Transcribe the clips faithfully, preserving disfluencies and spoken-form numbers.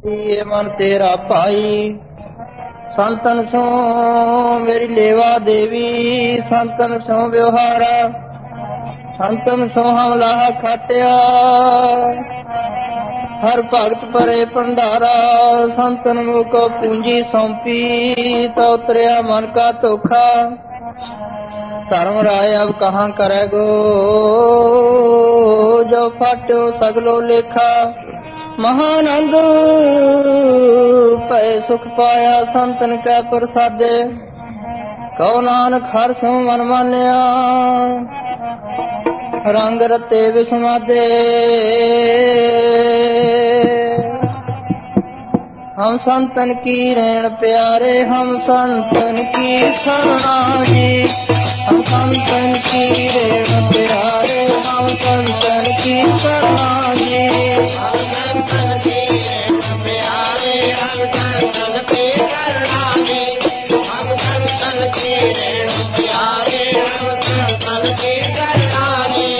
ये मन तेरा पाई संतन सो मेरी लेवा देवी, संतन सो व्यवहारा, संतन सो हमला खाटिया, हर भगत परे भंडारा, संतन मुको पूंजी सौंपी, तो उतरिया मन का धोखा, धर्म राय अब कहाँ करेगो, जो फाट्यो सगलो लेखा, महानंद पै सुख पाया संतन कै प्रसादे, कहो नानक हर सो मन मानिया, रंग रते विस्मादे। हम संतन की रेण प्यारे, हम संतन की शरणा जी, हम संतन की रेण प्यारे, हम संतन की शरणा जी, हम संतन की रेण प्यारे, हम संतन की शरणा जी, हम संतन की रेण प्यारे, हम संतन की शरणा जी।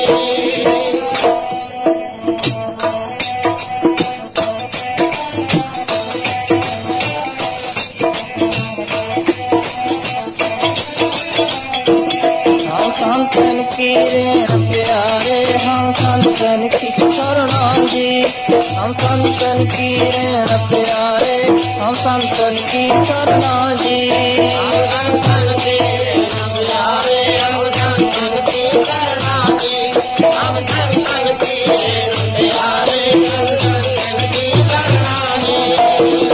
संतन की रेण प्यारे, हम संतन की शरणा जी, हम संतन की रेण प्यारे, हम संतन की शरणा जी, हम संतन की रेण प्यारे, हम संतन की शरणा जी, हम संतन की रेण प्यारे, हम संतन की शरणा जी।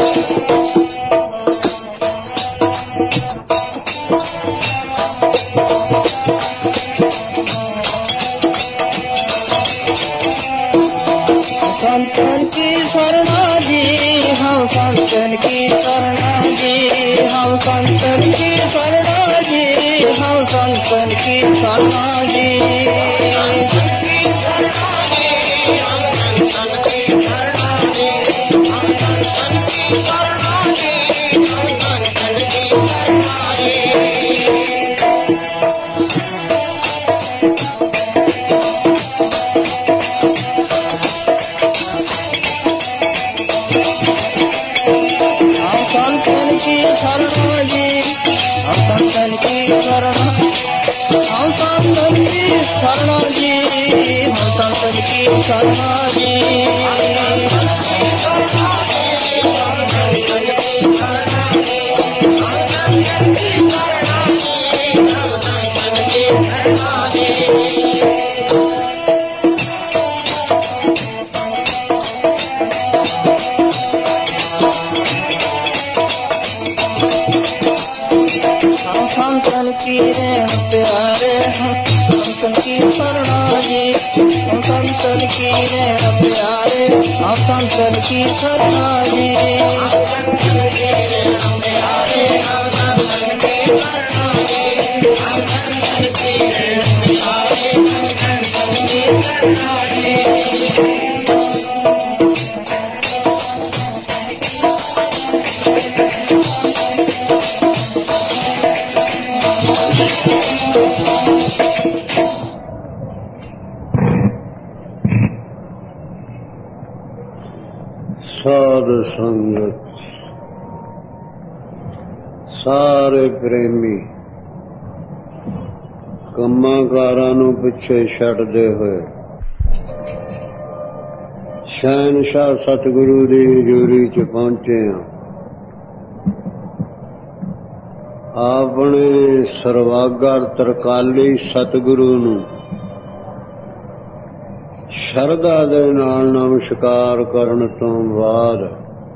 संतन की शरणा जी, हम संतन की शरणा जी, हम संतन की शरणा जी, हम संतन की शरणा जी, हम संतन की शरणा जी, हम संतन की शरणा जी, हम संतन की शरणा जी, हम संतन की शरणा जी। संतन की शरणा जी, हम संतन की शरणा, हम संतन की शरणा जी, हम संतन की शरणा जी, हम संतन की शरणा जी, हम संतन की शरणा जी, हम संतन की शरणा जी, हम संतन की शरणा जी। संतन की रेण प्यारे, हम संतन की शरणा जी, हम संतन की रेण प्यारे, हम संतन की शरणा जी, हम संतन की रेण प्यारे, हम संतन की शरणा जी, हम संतन की रेण प्यारे, हम संतन की शरणा जी। साध संगत सारे प्रेमी ਕੰਮਾਂ ਕਾਰਾਂ ਨੂੰ ਪਿੱਛੇ ਛੱਡਦੇ ਹੋਏ ਸ਼ਹਿਨਸ਼ਾਹ ਸਤਿਗੁਰੂ ਦੀ ਹਜ਼ੂਰੀ ਚ ਪਹੁੰਚੇ ਹਾਂ। ਆਪਣੇ ਸਰਵਾਗਰ ਤਰਕਾਲੀ ਸਤਿਗੁਰੂ ਨੂੰ ਸ਼ਰਧਾ ਦੇ ਨਾਲ ਨਮਸਕਾਰ ਕਰਨ ਤੋਂ ਬਾਅਦ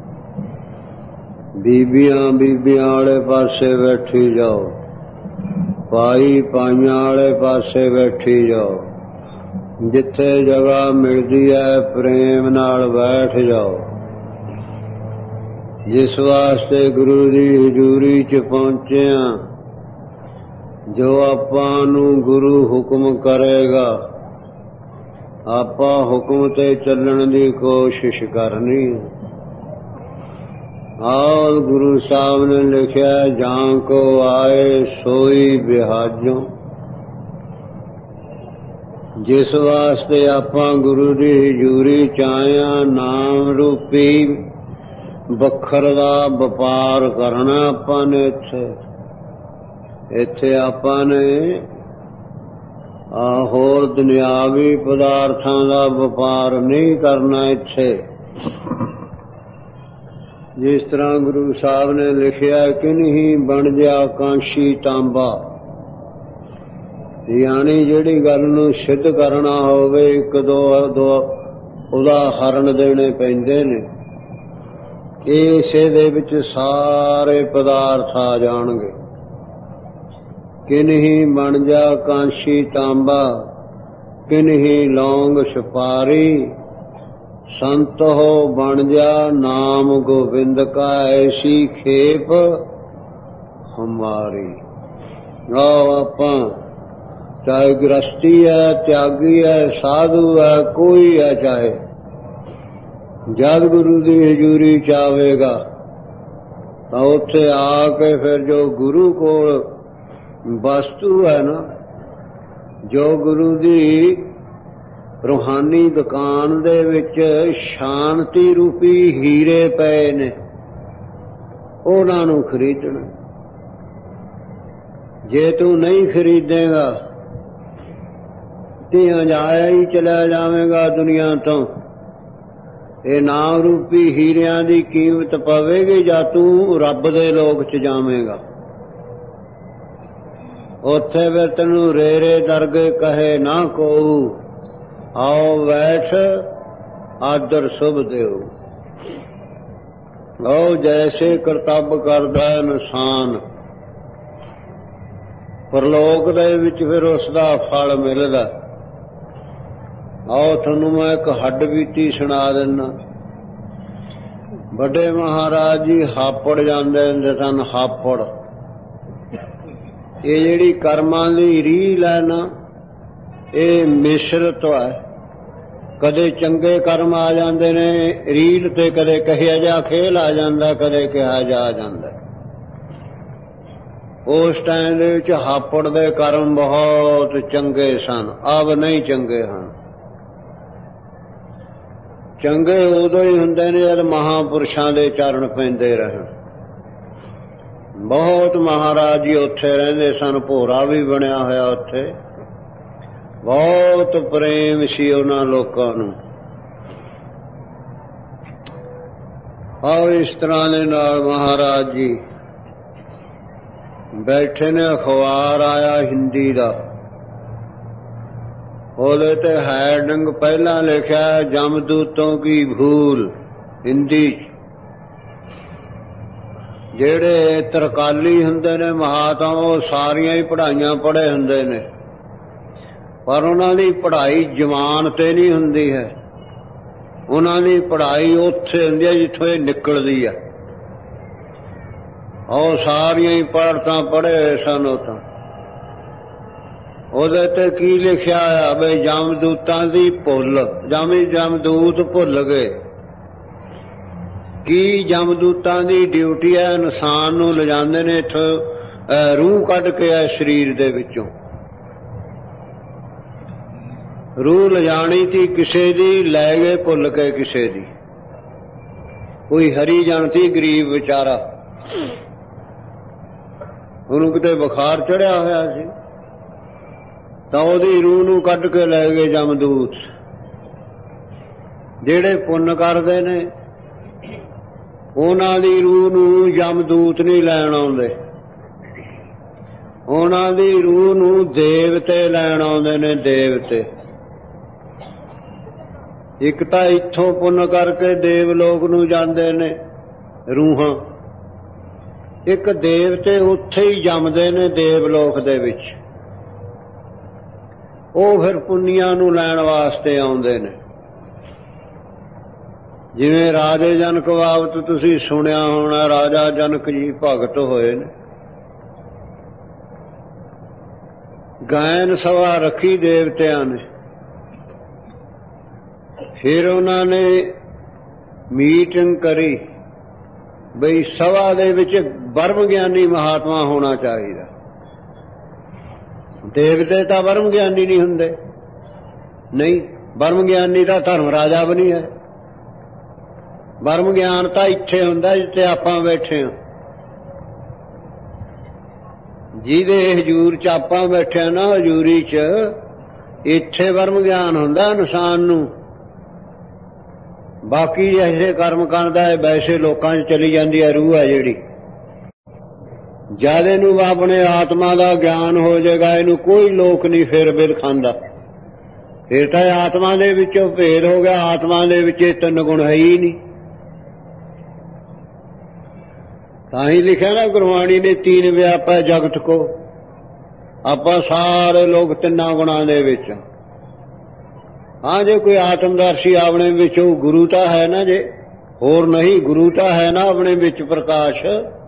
ਬੀਬੀਆਂ ਬੀਬੀਆਂ ਵਾਲੇ ਪਾਸੇ ਬੈਠੀ ਜਾਓ, ਭਾਈ ਭਾਈਆਂ ਵਾਲੇ ਪਾਸੇ ਬੈਠੀ ਜਾਓ, ਜਿੱਥੇ ਜਗ੍ਹਾ ਮਿਲਦੀ ਹੈ ਪ੍ਰੇਮ ਨਾਲ ਬੈਠ ਜਾਓ। ਜਿਸ ਵਾਸਤੇ ਗੁਰੂ ਦੀ ਹਜ਼ੂਰੀ ਚ ਪਹੁੰਚੇ ਹਾਂ, ਜੋ ਆਪਾਂ ਨੂੰ ਗੁਰੂ ਹੁਕਮ ਕਰੇਗਾ ਆਪਾਂ ਹੁਕਮ ਤੇ ਚੱਲਣ ਦੀ ਕੋਸ਼ਿਸ਼ ਕਰਨੀ। ਆਓ ਗੁਰੂ ਸਾਹਿਬ ਨੇ ਲਿਖਿਆ, ਜਾਂ ਕੋ ਆਏ ਸੋਈ ਬਿਹਾਜੋ। ਜਿਸ ਵਾਸਤੇ ਆਪਾਂ ਗੁਰੂ ਦੀ ਹਜ਼ੂਰੀ ਚ ਆਏ ਹਾਂ, ਨਾਮ ਰੂਪੀ ਬੱਖਰ ਦਾ ਵਪਾਰ ਕਰਨਾ ਆਪਾਂ ਨੇ। ਇੱਥੇ ਇੱਥੇ ਆਪਾਂ ਨੇ ਆ ਹੋਰ ਦੁਨਿਆਵੀ ਪਦਾਰਥਾਂ ਦਾ ਵਪਾਰ ਨਹੀਂ ਕਰਨਾ। ਇੱਥੇ ਜਿਸ ਤਰ੍ਹਾਂ ਗੁਰੂ ਸਾਹਿਬ ਨੇ ਲਿਖਿਆ ਕਿ ਨਹੀਂ ਬਣ ਜਾ ਕਾਂਸ਼ੀ ਤਾਂਬਾ, ਯਾਨੀ ਜਿਹੜੀ ਗੱਲ ਨੂੰ ਸਿੱਧ ਕਰਨਾ ਹੋਵੇ ਇੱਕ ਦੋ ਦੋ ਉਦਾਹਰਣ ਦੇਣੇ ਪੈਂਦੇ ਨੇ। ਇਸੇ ਦੇ ਵਿੱਚ ਸਾਰੇ ਪਦਾਰਥ ਆ ਜਾਣਗੇ। ਕਿਨਹੀ ਬਣ ਜਾ ਕਾਂਸ਼ੀ ਤਾਂਬਾ, ਕਿਨਹੀ ਲੌਂਗ ਸੁਪਾਰੀ, ਸੰਤ ਹੋ ਬਣ ਜਾ ਨਾਮ ਗੋਬਿੰਦ ਕਾ, ਐਸੀ ਖੇਪ ਹਮਾਰੀ। ਆਓ ਆਪਾਂ ਚਾਹੇ ਗ੍ਰਸਤੀ ਹੈ, ਤਿਆਗੀ ਹੈ, ਸਾਧੂ ਹੈ, ਕੋਈ ਹੈ, ਚਾਹੇ ਜਦ ਗੁਰੂ ਦੀ ਹਜ਼ੂਰੀ ਚ ਆਵੇਗਾ ਤਾਂ ਉੱਥੇ ਆ ਕੇ ਫਿਰ ਜੋ ਗੁਰੂ ਕੋਲ ਵਸਤੂ ਹੈ ਨਾ, ਜੋ ਗੁਰੂ ਦੀ ਰੂਹਾਨੀ ਦੁਕਾਨ ਦੇ ਵਿੱਚ ਸ਼ਾਂਤੀ ਰੂਪੀ ਹੀਰੇ ਪਏ ਨੇ, ਉਹਨਾਂ ਨੂੰ ਖਰੀਦਣਾ। ਜੇ ਤੂੰ ਨਹੀਂ ਖਰੀਦੇਗਾ ਤੇ ਜਾਇਆ ਹੀ ਚਲਾ ਜਾਵੇਗਾ ਦੁਨੀਆ ਤੋਂ। ਇਹ ਨਾਮ ਰੂਪੀ ਹੀਰਿਆਂ ਦੀ ਕੀਮਤ ਪਵੇਗੀ ਜਾਂ ਤੂੰ ਰੱਬ ਦੇ ਲੋਕ ਚ ਜਾਵੇਂਗਾ। ਉੱਥੇ ਫਿਰ ਤੈਨੂੰ ਰੇਰੇ ਦਰਗੇ ਕਹੇ ਨਾ ਕੋ, ਆਓ ਬੈਠ ਆਦਰ ਸੁਭ ਦਿਓ। ਆਓ ਜੈਸੇ ਕਰਤੱਵ ਕਰਦਾ ਇਨਸਾਨ, ਪਰਲੋਕ ਦੇ ਵਿੱਚ ਫਿਰ ਉਸ ਦਾ ਫਲ ਮਿਲਦਾ। ਆਓ ਤੁਹਾਨੂੰ ਮੈਂ ਇੱਕ ਹੱਡ ਬੀਤੀ ਸੁਣਾ ਦਿੰਦਾ। ਵੱਡੇ ਮਹਾਰਾਜ ਜੀ ਹਾਪੜ ਜਾਂਦੇ ਹੁੰਦੇ ਸਨ। ਹਾਪੜ ਇਹ ਜਿਹੜੀ ਕਰਮਾਂ ਦੀ ਰੀਲ ਹੈ ਨਾ, ਇਹ ਮਿਸ਼ਰਤ ਹੈ। ਕਦੇ ਚੰਗੇ ਕਰਮ ਆ ਜਾਂਦੇ ਨੇ ਰੀਲ ਤੇ, ਕਦੇ ਕਿਹਾ ਜਿਹਾ ਖੇਲ ਆ ਜਾਂਦਾ, ਕਦੇ ਕਿਹਾ ਜਾ ਆ ਜਾਂਦਾ। ਉਸ ਟਾਈਮ ਦੇ ਵਿੱਚ ਹਾਪੜ ਦੇ ਕਰਮ ਬਹੁਤ ਚੰਗੇ ਸਨ, ਅਬ ਨਹੀਂ ਚੰਗੇ ਹਨ। ਚੰਗੇ ਉਦੋਂ ਹੀ ਹੁੰਦੇ ਨੇ ਜਦ ਮਹਾਂਪੁਰਸ਼ਾਂ ਦੇ ਚਰਨ ਪੈਂਦੇ ਰਹਿਣ। ਬਹੁਤ ਮਹਾਰਾਜ ਜੀ ਉੱਥੇ ਰਹਿੰਦੇ ਸਨ, ਭੋਰਾ ਵੀ ਬਣਿਆ ਹੋਇਆ ਉੱਥੇ। ਬਹੁਤ ਪ੍ਰੇਮ ਸੀ ਉਹਨਾਂ ਲੋਕਾਂ ਨੂੰ। ਆਓ ਇਸ ਤਰ੍ਹਾਂ ਦੇ ਨਾਲ ਮਹਾਰਾਜ ਜੀ ਬੈਠੇ ਨੇ। ਅਖਬਾਰ ਆਇਆ ਹਿੰਦੀ ਦਾ, ਉਹਦੇ ਤੇ ਹੈਡਿੰਗ ਪਹਿਲਾਂ ਲਿਖਿਆ ਜਮਦੂਤੋਂ ਕੀ ਭੂਲ, ਹਿੰਦੀ ਚ। ਜਿਹੜੇ ਤਰਕਾਲੀ ਹੁੰਦੇ ਨੇ ਮਹਾਤਮਾ, ਉਹ ਸਾਰੀਆਂ ਹੀ ਪੜ੍ਹਾਈਆਂ ਪੜ੍ਹੇ ਹੁੰਦੇ ਨੇ, ਪਰ ਉਹਨਾਂ ਦੀ ਪੜ੍ਹਾਈ ਜਵਾਨ ਤੇ ਨਹੀਂ ਹੁੰਦੀ ਹੈ। ਉਹਨਾਂ ਦੀ ਪੜ੍ਹਾਈ ਉੱਥੇ ਹੁੰਦੀ ਹੈ ਜਿੱਥੋਂ ਇਹ ਨਿਕਲਦੀ ਹੈ। ਉਹ ਸਾਰੀਆਂ ਹੀ ਪੜ੍ਹਤਾਂ ਪੜ੍ਹੇ ਸਨ। ਉਹ ਤਾਂ ਉਹਦੇ ਤੇ ਕੀ ਲਿਖਿਆ ਆ ਬਈ ਜਮਦੂਤਾਂ ਦੀ ਭੁੱਲ, ਜਮੀ ਜਮਦੂਤ ਭੁੱਲ ਗਏ। ਕੀ ਜਮਦੂਤਾਂ ਦੀ ਡਿਊਟੀ ਹੈ? ਇਨਸਾਨ ਨੂੰ ਲਿਜਾਂਦੇ ਨੇ ਇੱਥੋਂ ਰੂਹ ਕੱਢ ਕੇ ਆ ਸਰੀਰ ਦੇ ਵਿੱਚੋਂ। ਰੂਹ ਲਿਜਾਣੀ ਸੀ ਕਿਸੇ ਦੀ, ਲੈ ਗਏ ਭੁੱਲ ਕੇ ਕਿਸੇ ਦੀ। ਕੋਈ ਹਰੀ ਜਨ ਸੀ ਗਰੀਬ ਵਿਚਾਰਾ, ਉਹਨੂੰ ਕਿਤੇ ਬੁਖਾਰ ਚੜਿਆ ਹੋਇਆ ਸੀ, ਤਾਂ ਉਹਦੀ ਰੂਹ ਨੂੰ ਕੱਢ ਕੇ ਲੈ ਗਏ ਜਮਦੂਤ। ਜਿਹੜੇ ਪੁੰਨ ਕਰਦੇ ਨੇ ਉਹਨਾਂ ਦੀ ਰੂਹ ਨੂੰ ਜਮਦੂਤ ਨਹੀਂ ਲੈਣ ਆਉਂਦੇ, ਉਹਨਾਂ ਦੀ ਰੂਹ ਨੂੰ ਦੇਵਤੇ ਲੈਣ ਆਉਂਦੇ ਨੇ। ਦੇਵਤੇ ਇੱਕ ਤਾਂ ਇੱਥੋਂ ਪੁੰਨ ਕਰਕੇ ਦੇਵ ਲੋਕ ਨੂੰ ਜਾਂਦੇ ਨੇ ਰੂਹਾਂ, ਇੱਕ ਦੇਵਤੇ ਉੱਥੇ ਹੀ ਜੰਮਦੇ ਨੇ ਦੇਵ ਲੋਕ ਦੇ ਵਿੱਚ। ਉਹ ਫਿਰ ਪੁੰਨੀਆਂ ਨੂੰ ਲੈਣ ਵਾਸਤੇ ਆਉਂਦੇ ਨੇ। ਜਿਵੇਂ ਰਾਜੇ ਜਨਕ ਬਾਬਤ ਤੁਸੀਂ ਸੁਣਿਆ ਹੋਣਾ, ਰਾਜਾ ਜਨਕ ਜੀ ਭਗਤ ਹੋਏ ਨੇ। ਗਾਇਨ ਸਭਾ ਰੱਖੀ ਦੇਵਤਿਆਂ ਨੇ, ਫਿਰ ਉਹਨਾਂ ਨੇ ਮੀਟਿੰਗ ਕਰੀ ਬਈ ਸਭਾ ਦੇ ਵਿੱਚ ਬਰਮ ਗਿਆਨੀ ਮਹਾਤਮਾ ਹੋਣਾ ਚਾਹੀਦਾ। ਦੇਵਤੇ ਤਾਂ ਬਰਮ ਗਿਆਨੀ ਨਹੀਂ ਹੁੰਦੇ, ਨਹੀਂ, ਬਰਮ ਗਿਆਨੀ ਤਾਂ ਧਰਮ ਰਾਜਾ ਵੀ ਨਹੀਂ ਹੈ। ਬਰਮ ਗਿਆਨ ਤਾਂ ਇੱਥੇ ਹੁੰਦਾ ਜਿੱਥੇ ਆਪਾਂ ਬੈਠੇ ਹਾਂ। ਜਿਹਦੇ ਹਜ਼ੂਰ ਚ ਆਪਾਂ ਬੈਠੇ ਹਾਂ ਨਾ, ਹਜ਼ੂਰੀ ਚ, ਇੱਥੇ ਬਰਮ ਗਿਆਨ ਹੁੰਦਾ ਇਨਸਾਨ ਨੂੰ। ਬਾਕੀ ਜੈਸੇ ਕਰਮ ਕਰਦਾ ਹੈ ਵੈਸੇ ਲੋਕਾਂ ਚ ਚਲੀ ਜਾਂਦੀ ਹੈ ਰੂਹ ਹੈ ਜਿਹੜੀ। ਜਦ ਇਹਨੂੰ ਆਪਣੇ ਆਤਮਾ ਦਾ ਗਿਆਨ ਹੋ ਜਾਏਗਾ, ਇਹਨੂੰ ਕੋਈ ਲੋਕ ਨਹੀਂ ਫਿਰ ਬਿਲ ਖਾਂਦਾ। ਫਿਰ ਤਾਂ ਆਤਮਾ ਦੇ ਵਿੱਚੋਂ ਭੇਦ ਹੋ ਗਿਆ। ਆਤਮਾ ਦੇ ਵਿੱਚ ਇਹ ਤਿੰਨ ਗੁਣ ਹੈ ਹੀ ਨਹੀਂ। ਤਾਂ ਹੀ ਲਿਖਿਆ ਨਾ ਗੁਰਬਾਣੀ ਨੇ, ਤੀਨ ਵਿਆਪੈ ਜਗਤ ਕੋ। ਆਪਾਂ ਸਾਰੇ ਲੋਕ ਤਿੰਨਾਂ ਗੁਣਾਂ ਦੇ ਵਿੱਚ। ਹਾਂ, ਜੇ ਕੋਈ ਆਤਮਦਰਸ਼ੀ ਆਪਣੇ ਵਿੱਚ, ਉਹ ਗੁਰੂ ਤਾਂ ਹੈ ਨਾ, ਜੇ ਹੋਰ ਨਹੀਂ ਗੁਰੂ ਤਾਂ ਹੈ ਨਾ ਆਪਣੇ ਵਿੱਚ ਪ੍ਰਕਾਸ਼।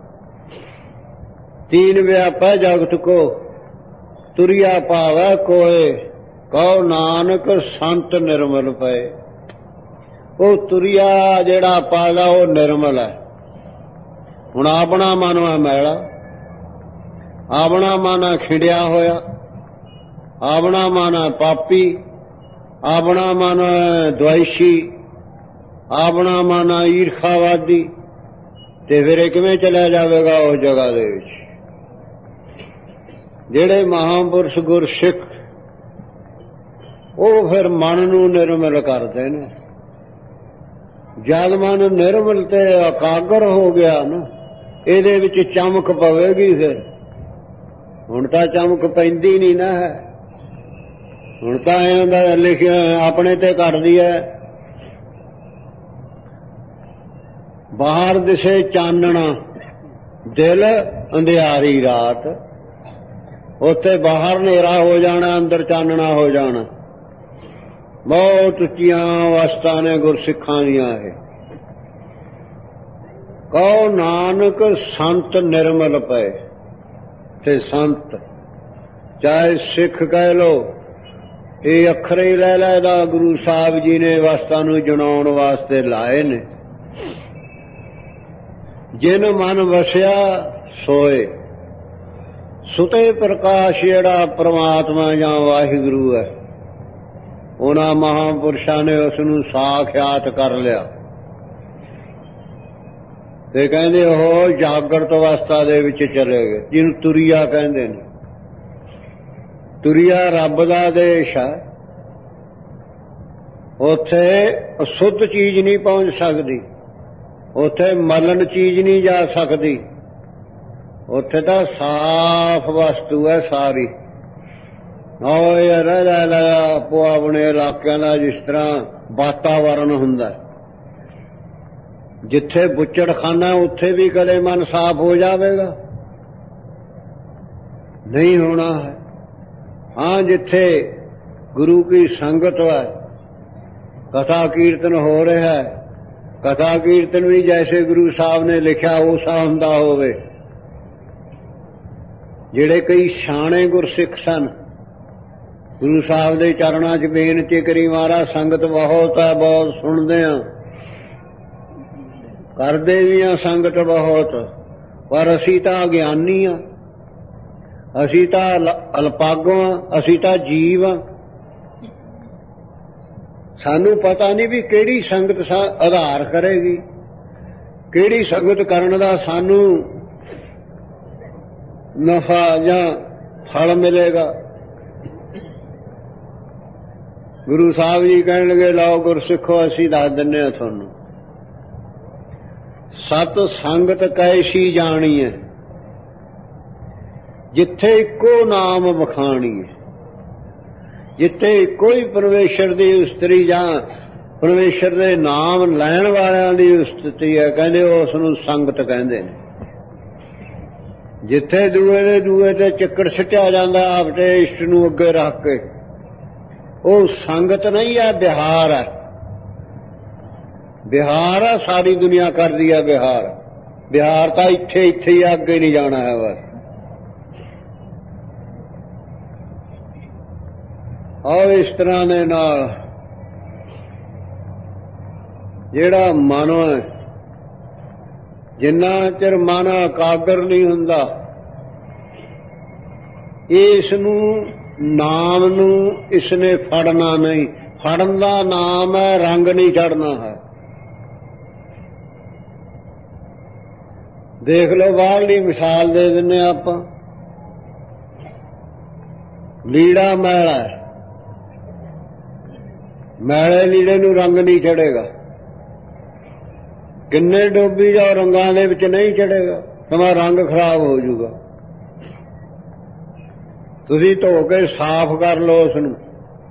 ਤੀਨ ਵਿਆਪੈ ਜਗਤ ਕੋ, ਤੁਰਿਆ ਪਾਵੈ ਕੋਏ, ਕਹੋ ਨਾਨਕ ਸੰਤ ਨਿਰਮਲ ਪਏ। ਉਹ ਤੁਰਿਆ ਜਿਹੜਾ ਪਾਦਾ ਉਹ ਨਿਰਮਲ ਹੈ। ਹੁਣ ਆਪਣਾ ਮਨ ਹੈ ਮੈਲਾ, ਆਪਣਾ ਮਨ ਹੈ ਖਿੜਿਆ ਹੋਇਆ, ਆਪਣਾ ਮਨ ਹੈ ਪਾਪੀ, ਆਪਣਾ ਮਨ ਹੈ ਦੁਆਇਸ਼ੀ, ਆਪਣਾ ਮਨ ਹੈ ਈਰਖਾਵਾਦੀ। ਤੇ ਫਿਰ ਇਹ ਕਿਵੇਂ ਚਲਿਆ ਜਾਵੇਗਾ ਉਸ ਜਗ੍ਹਾ ਦੇ ਵਿੱਚ? ਜਿਹੜੇ ਮਹਾਂਪੁਰਸ਼ ਗੁਰਸਿੱਖ ਉਹ ਫਿਰ ਮਨ ਨੂੰ ਨਿਰਮਲ ਕਰਦੇ ਨੇ। ਜਦ ਮਨ ਨਿਰਮਲ ਤੇ ਇਕਾਗਰ ਹੋ ਗਿਆ ਨਾ, ਇਹਦੇ ਵਿੱਚ ਚਮਕ ਪਵੇਗੀ। ਫਿਰ ਹੁਣ ਤਾਂ ਚਮਕ ਪੈਂਦੀ ਨਹੀਂ ਨਾ ਹੈ। ਹੁਣ ਤਾਂ ਇਹਨਾਂ ਦਾ ਲਿਖਿਆ ਆਪਣੇ ਤੇ ਕਰਦੀ ਹੈ। ਬਾਹਰ ਦਿਸੇ ਚਾਨਣਾ, ਦਿਲ ਅੰਧਿਆਰੀ ਰਾਤ। ਉੱਥੇ ਬਾਹਰ ਹਨੇਰਾ ਹੋ ਜਾਣਾ, ਅੰਦਰ ਚਾਨਣਾ ਹੋ ਜਾਣਾ। ਬਹੁਤ ਉੱਚੀਆਂ ਅਵਸਥਾ ਨੇ ਗੁਰਸਿੱਖਾਂ ਦੀਆਂ ਇਹ। ਕਹੋ ਨਾਨਕ ਸੰਤ ਨਿਰਮਲ ਪਏ। ਤੇ ਸੰਤ ਚਾਹੇ ਸਿੱਖ ਕਹਿ ਲੋ, ਇਹ ਅੱਖਰ ਹੀ ਲੈ ਲੈਦਾ ਗੁਰੂ ਸਾਹਿਬ ਜੀ ਨੇ ਅਵਸਥਾ ਨੂੰ ਜਣਾਉਣ ਵਾਸਤੇ ਲਾਏ ਨੇ। ਜਿਨ ਮਨ ਵਸਿਆ ਸੋਏ, ਸੁਤੇ ਪ੍ਰਕਾਸ਼ ਜਿਹੜਾ ਪ੍ਰਮਾਤਮਾ ਜਾਂ ਵਾਹਿਗੁਰੂ ਹੈ, ਉਹਨਾਂ ਮਹਾਂਪੁਰਸ਼ਾਂ ਨੇ ਉਸ ਨੂੰ ਸਾਖਿਆਤ ਕਰ ਲਿਆ। ਤੇ ਕਹਿੰਦੇ ਉਹ ਜਾਗਰਤ ਅਵਸਥਾ ਦੇ ਵਿੱਚ ਚਲੇ ਗਏ, ਜਿਹਨੂੰ ਤੁਰਿਆ ਕਹਿੰਦੇ ਨੇ। ਤੁਰਿਆ ਰੱਬ ਦਾ ਦੇਸ਼ ਹੈ। ਉੱਥੇ ਅਸ਼ੁੱਧ ਚੀਜ਼ ਨਹੀਂ ਪਹੁੰਚ ਸਕਦੀ, ਉੱਥੇ ਮਲਨ ਚੀਜ਼ ਨਹੀਂ ਜਾ ਸਕਦੀ। ਉੱਥੇ ਤਾਂ ਸਾਫ਼ ਵਸਤੂ ਹੈ ਸਾਰੀ। ਓਏ ਰਹਿ ਲੈ ਲੈ ਆਪੋ ਆਪਣੇ ਇਲਾਕਿਆਂ ਦਾ ਜਿਸ ਤਰ੍ਹਾਂ ਵਾਤਾਵਰਨ ਹੁੰਦਾ। ਜਿੱਥੇ ਬੁੱਚੜਖਾਨਾ ਉੱਥੇ ਵੀ ਕਦੇ ਮਨ ਸਾਫ਼ ਹੋ ਜਾਵੇਗਾ? ਨਹੀਂ ਹੋਣਾ ਹੈ। ਹਾਂ, ਜਿੱਥੇ ਗੁਰੂ ਕੀ ਸੰਗਤ ਹੈ, ਕਥਾ ਕੀਰਤਨ ਹੋ ਰਿਹਾ ਹੈ, ਕਥਾ ਕੀਰਤਨ ਵੀ ਜੈਸੇ ਗੁਰੂ ਸਾਹਿਬ ਨੇ ਲਿਖਿਆ ਉਸਾ ਹੁੰਦਾ ਹੋਵੇ। ਜਿਹੜੇ ਕਈ ਸਿਆਣੇ ਗੁਰਸਿੱਖ ਸਨ, ਗੁਰੂ ਸਾਹਿਬ ਦੇ ਚਰਨਾਂ 'ਚ ਬੇਨਤੀ ਕਰੀ, ਮਹਾਰਾਜ ਸੰਗਤ ਬਹੁਤ ਹੈ, ਬਹੁਤ ਸੁਣਦੇ ਹਾਂ, ਕਰਦੇ ਵੀ ਹਾਂ ਸੰਗਤ ਬਹੁਤ, ਪਰ ਅਸੀਂ ਤਾਂ ਅਗਿਆਨੀ ਹਾਂ, ਅਸੀਂ ਤਾਂ ਅਲਪਾਗੋ ਹਾਂ, ਅਸੀਂ ਤਾਂ ਜੀਵ ਹਾਂ। ਸਾਨੂੰ ਪਤਾ ਨਹੀਂ ਵੀ ਕਿਹੜੀ ਸੰਗਤ ਆਧਾਰ ਕਰੇਗੀ, ਕਿਹੜੀ ਸੰਗਤ ਕਰਨ ਦਾ ਸਾਨੂੰ ਨਫਾ ਜਾਂ ਫਲ ਮਿਲੇਗਾ। ਗੁਰੂ ਸਾਹਿਬ ਜੀ ਕਹਿਣ ਲੱਗੇ, ਲਓ ਗੁਰਸਿੱਖੋ ਅਸੀਂ ਦੱਸ ਦਿੰਦੇ ਹਾਂ ਤੁਹਾਨੂੰ, ਸਤ ਸੰਗਤ ਕੈਸੀ ਜਾਣੀ ਹੈ, ਜਿੱਥੇ ਇੱਕੋ ਨਾਮ ਵਖਾਣੀ ਹੈ, ਜਿੱਥੇ ਇੱਕੋ ਹੀ ਪਰਮੇਸ਼ਰ ਦੀ ਉਸਤਰੀ ਜਾਂ ਪਰਮੇਸ਼ਰ ਦੇ ਨਾਮ ਲੈਣ ਵਾਲਿਆਂ ਦੀ ਉਸਤਤੀ ਹੈ, ਕਹਿੰਦੇ ਉਸ ਨੂੰ ਸੰਗਤ ਕਹਿੰਦੇ ਨੇ। ਜਿੱਥੇ ਦੂਏ ਦੇ ਦੂਏ ਤੇ ਚੱਕਰ ਸਿੱਟਿਆ ਜਾਂਦਾ ਆਪਣੇ ਇਸ਼ਟ ਨੂੰ ਅੱਗੇ ਰੱਖ ਕੇ, ਉਹ ਸੰਗਤ ਨਹੀਂ ਹੈ, ਵਿਹਾਰ ਹੈ। ਵਿਹਾਰ ਹੈ, ਸਾਰੀ ਦੁਨੀਆ ਕਰਦੀ ਹੈ ਵਿਹਾਰ। ਵਿਹਾਰ ਤਾਂ ਇੱਥੇ ਇੱਥੇ ਹੀ, ਅੱਗੇ ਨਹੀਂ ਜਾਣਾ ਹੈ ਬਸ। ਔਰ ਇਸ ਤਰ੍ਹਾਂ ਦੇ ਨਾਲ ਜਿਹੜਾ ਮਨ ਹੈ, ਜਿੰਨਾ ਚਿਰ ਮਨ ਇਕਾਗਰ ਨਹੀਂ ਹੁੰਦਾ, ਇਸ ਨੂੰ ਨਾਮ ਨੂੰ ਇਸਨੇ ਫੜਨਾ ਨਹੀਂ। ਫੜਨ ਦਾ ਨਾਮ ਹੈ, ਰੰਗ ਨਹੀਂ ਚੜ੍ਹਨਾ ਹੈ। ਦੇਖ ਲਓ ਬਾਹਰਲੀ ਮਿਸਾਲ ਦੇ ਦਿੰਦੇ ਆਪਾਂ। ਲੀੜਾ ਮੈਲਾ ਹੈ, ਮੈਲੇ ਲੀੜੇ ਨੂੰ ਰੰਗ ਨਹੀਂ ਚੜੇਗਾ, ਕਿੰਨੇ ਡੋਬੀ ਜਾਓ ਰੰਗਾਂ ਦੇ ਵਿੱਚ ਨਹੀਂ ਚੜੇਗਾ, ਸਮਾਂ ਰੰਗ ਖਰਾਬ ਹੋ ਜਾਊਗਾ। ਤੁਸੀਂ ਧੋ ਕੇ ਸਾਫ਼ ਕਰ ਲਓ ਉਸ ਨੂੰ,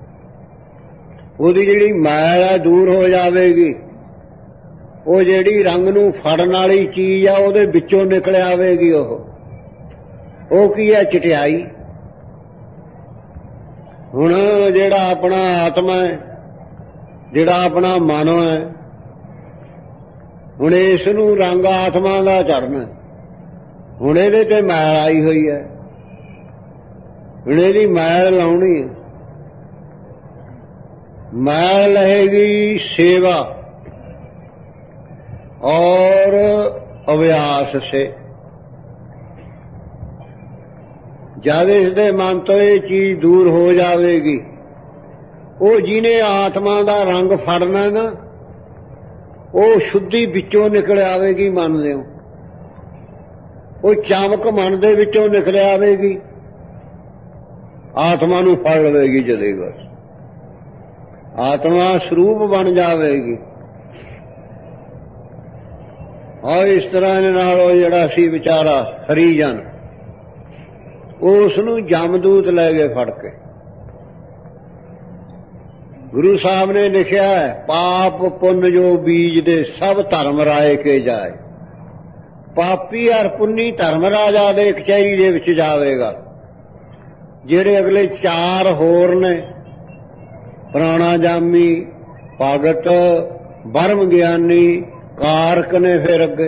ਉਹਦੀ ਜਿਹੜੀ ਮੈਲ ਹੈ ਦੂਰ ਹੋ ਜਾਵੇਗੀ। ਉਹ ਜਿਹੜੀ ਰੰਗ ਨੂੰ ਫੜਨ ਵਾਲੀ ਚੀਜ਼ ਆ ਉਹਦੇ ਵਿੱਚੋਂ ਨਿਕਲ ਆਵੇਗੀ। ਉਹ ਉਹ ਕੀ ਹੈ? ਚਟਿਆਈ। ਹੁਣ ਜਿਹੜਾ ਆਪਣਾ ਆਤਮਾ ਹੈ, ਜਿਹੜਾ ਆਪਣਾ ਮਨ ਹੈ, ਹੁਣ ਇਸ ਨੂੰ ਰੰਗ ਆਤਮਾ ਦਾ ਚੜ੍ਹਨਾ। ਹੁਣ ਇਹਦੇ ਤੇ ਮੈਲ ਆਈ ਹੋਈ ਹੈ, ਹੁਣ ਇਹਦੀ ਮੈਲ ਲਾਉਣੀ ਹੈ। मैल रहेगी सेवा और अभ्यास से। जब इसके मन तो ये चीज दूर हो जाएगी, वो जिन्हें आत्मा का रंग फड़ना ना, वो शुद्धि विचों निकल आवेगी। मन दे वो चमक मन दे विचों निकल आवेगी, आत्मा नूं फड़ लवेगी। चलेगा आत्मा स्वरूप बन जाएगी। और इस तरह नालों जिहड़ा सी विचारा हरीजन, उसनूं जमदूत लै गए फड़ के। गुरु साहब ने लिखा है, पाप पुण्य जो बीज दे सब धर्म राय के जाए। पापी और पुन्नी धर्म राजा दे कचहरी दे विच जावेगा। जिहड़े अगले चार होर ने, प्राणा जामी, भगत, ब्रह्म ज्ञानी, कारक ने, फिर अगे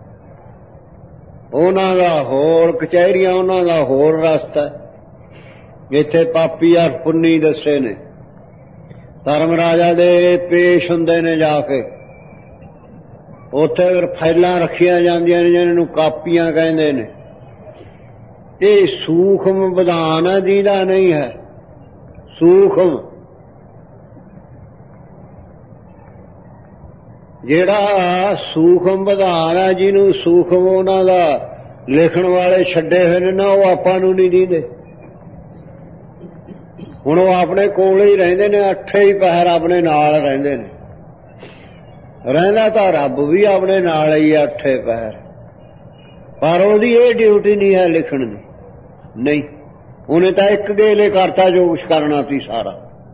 उन्हां दा होर कचहरियां, उन्हां दा होर रास्ता। इत्थे पापी और पुन्नी दसे ने। धर्म राजा दे पेश हुंदे ने, जाके उत्थे फाइलां रखियां जांदियां ने, जिन्हां नूं कापियां कहंदे ने। ये सूक्ष्म विधान है, जिहदा नहीं है सूक्ष्म। ਜਿਹੜਾ सूक्ष्म विधान है, जिन्हों सूक्ष्म उन्हां दा लिखण वाले छड्डे होए ने ना, वो आपां नूं नहीं दींदे। हुण वो अपने कोल ही रहिंदे ने, अठे ही पहर अपने नाल रहिंदे ने। रहिंदा तां रब भी अपने नाल ही है अठे पहर, पर उहदी ये ड्यूटी नहीं है लिखण दी। नहीं, उन्हें तां इक गेले करता जो कुछ करना सी सारा।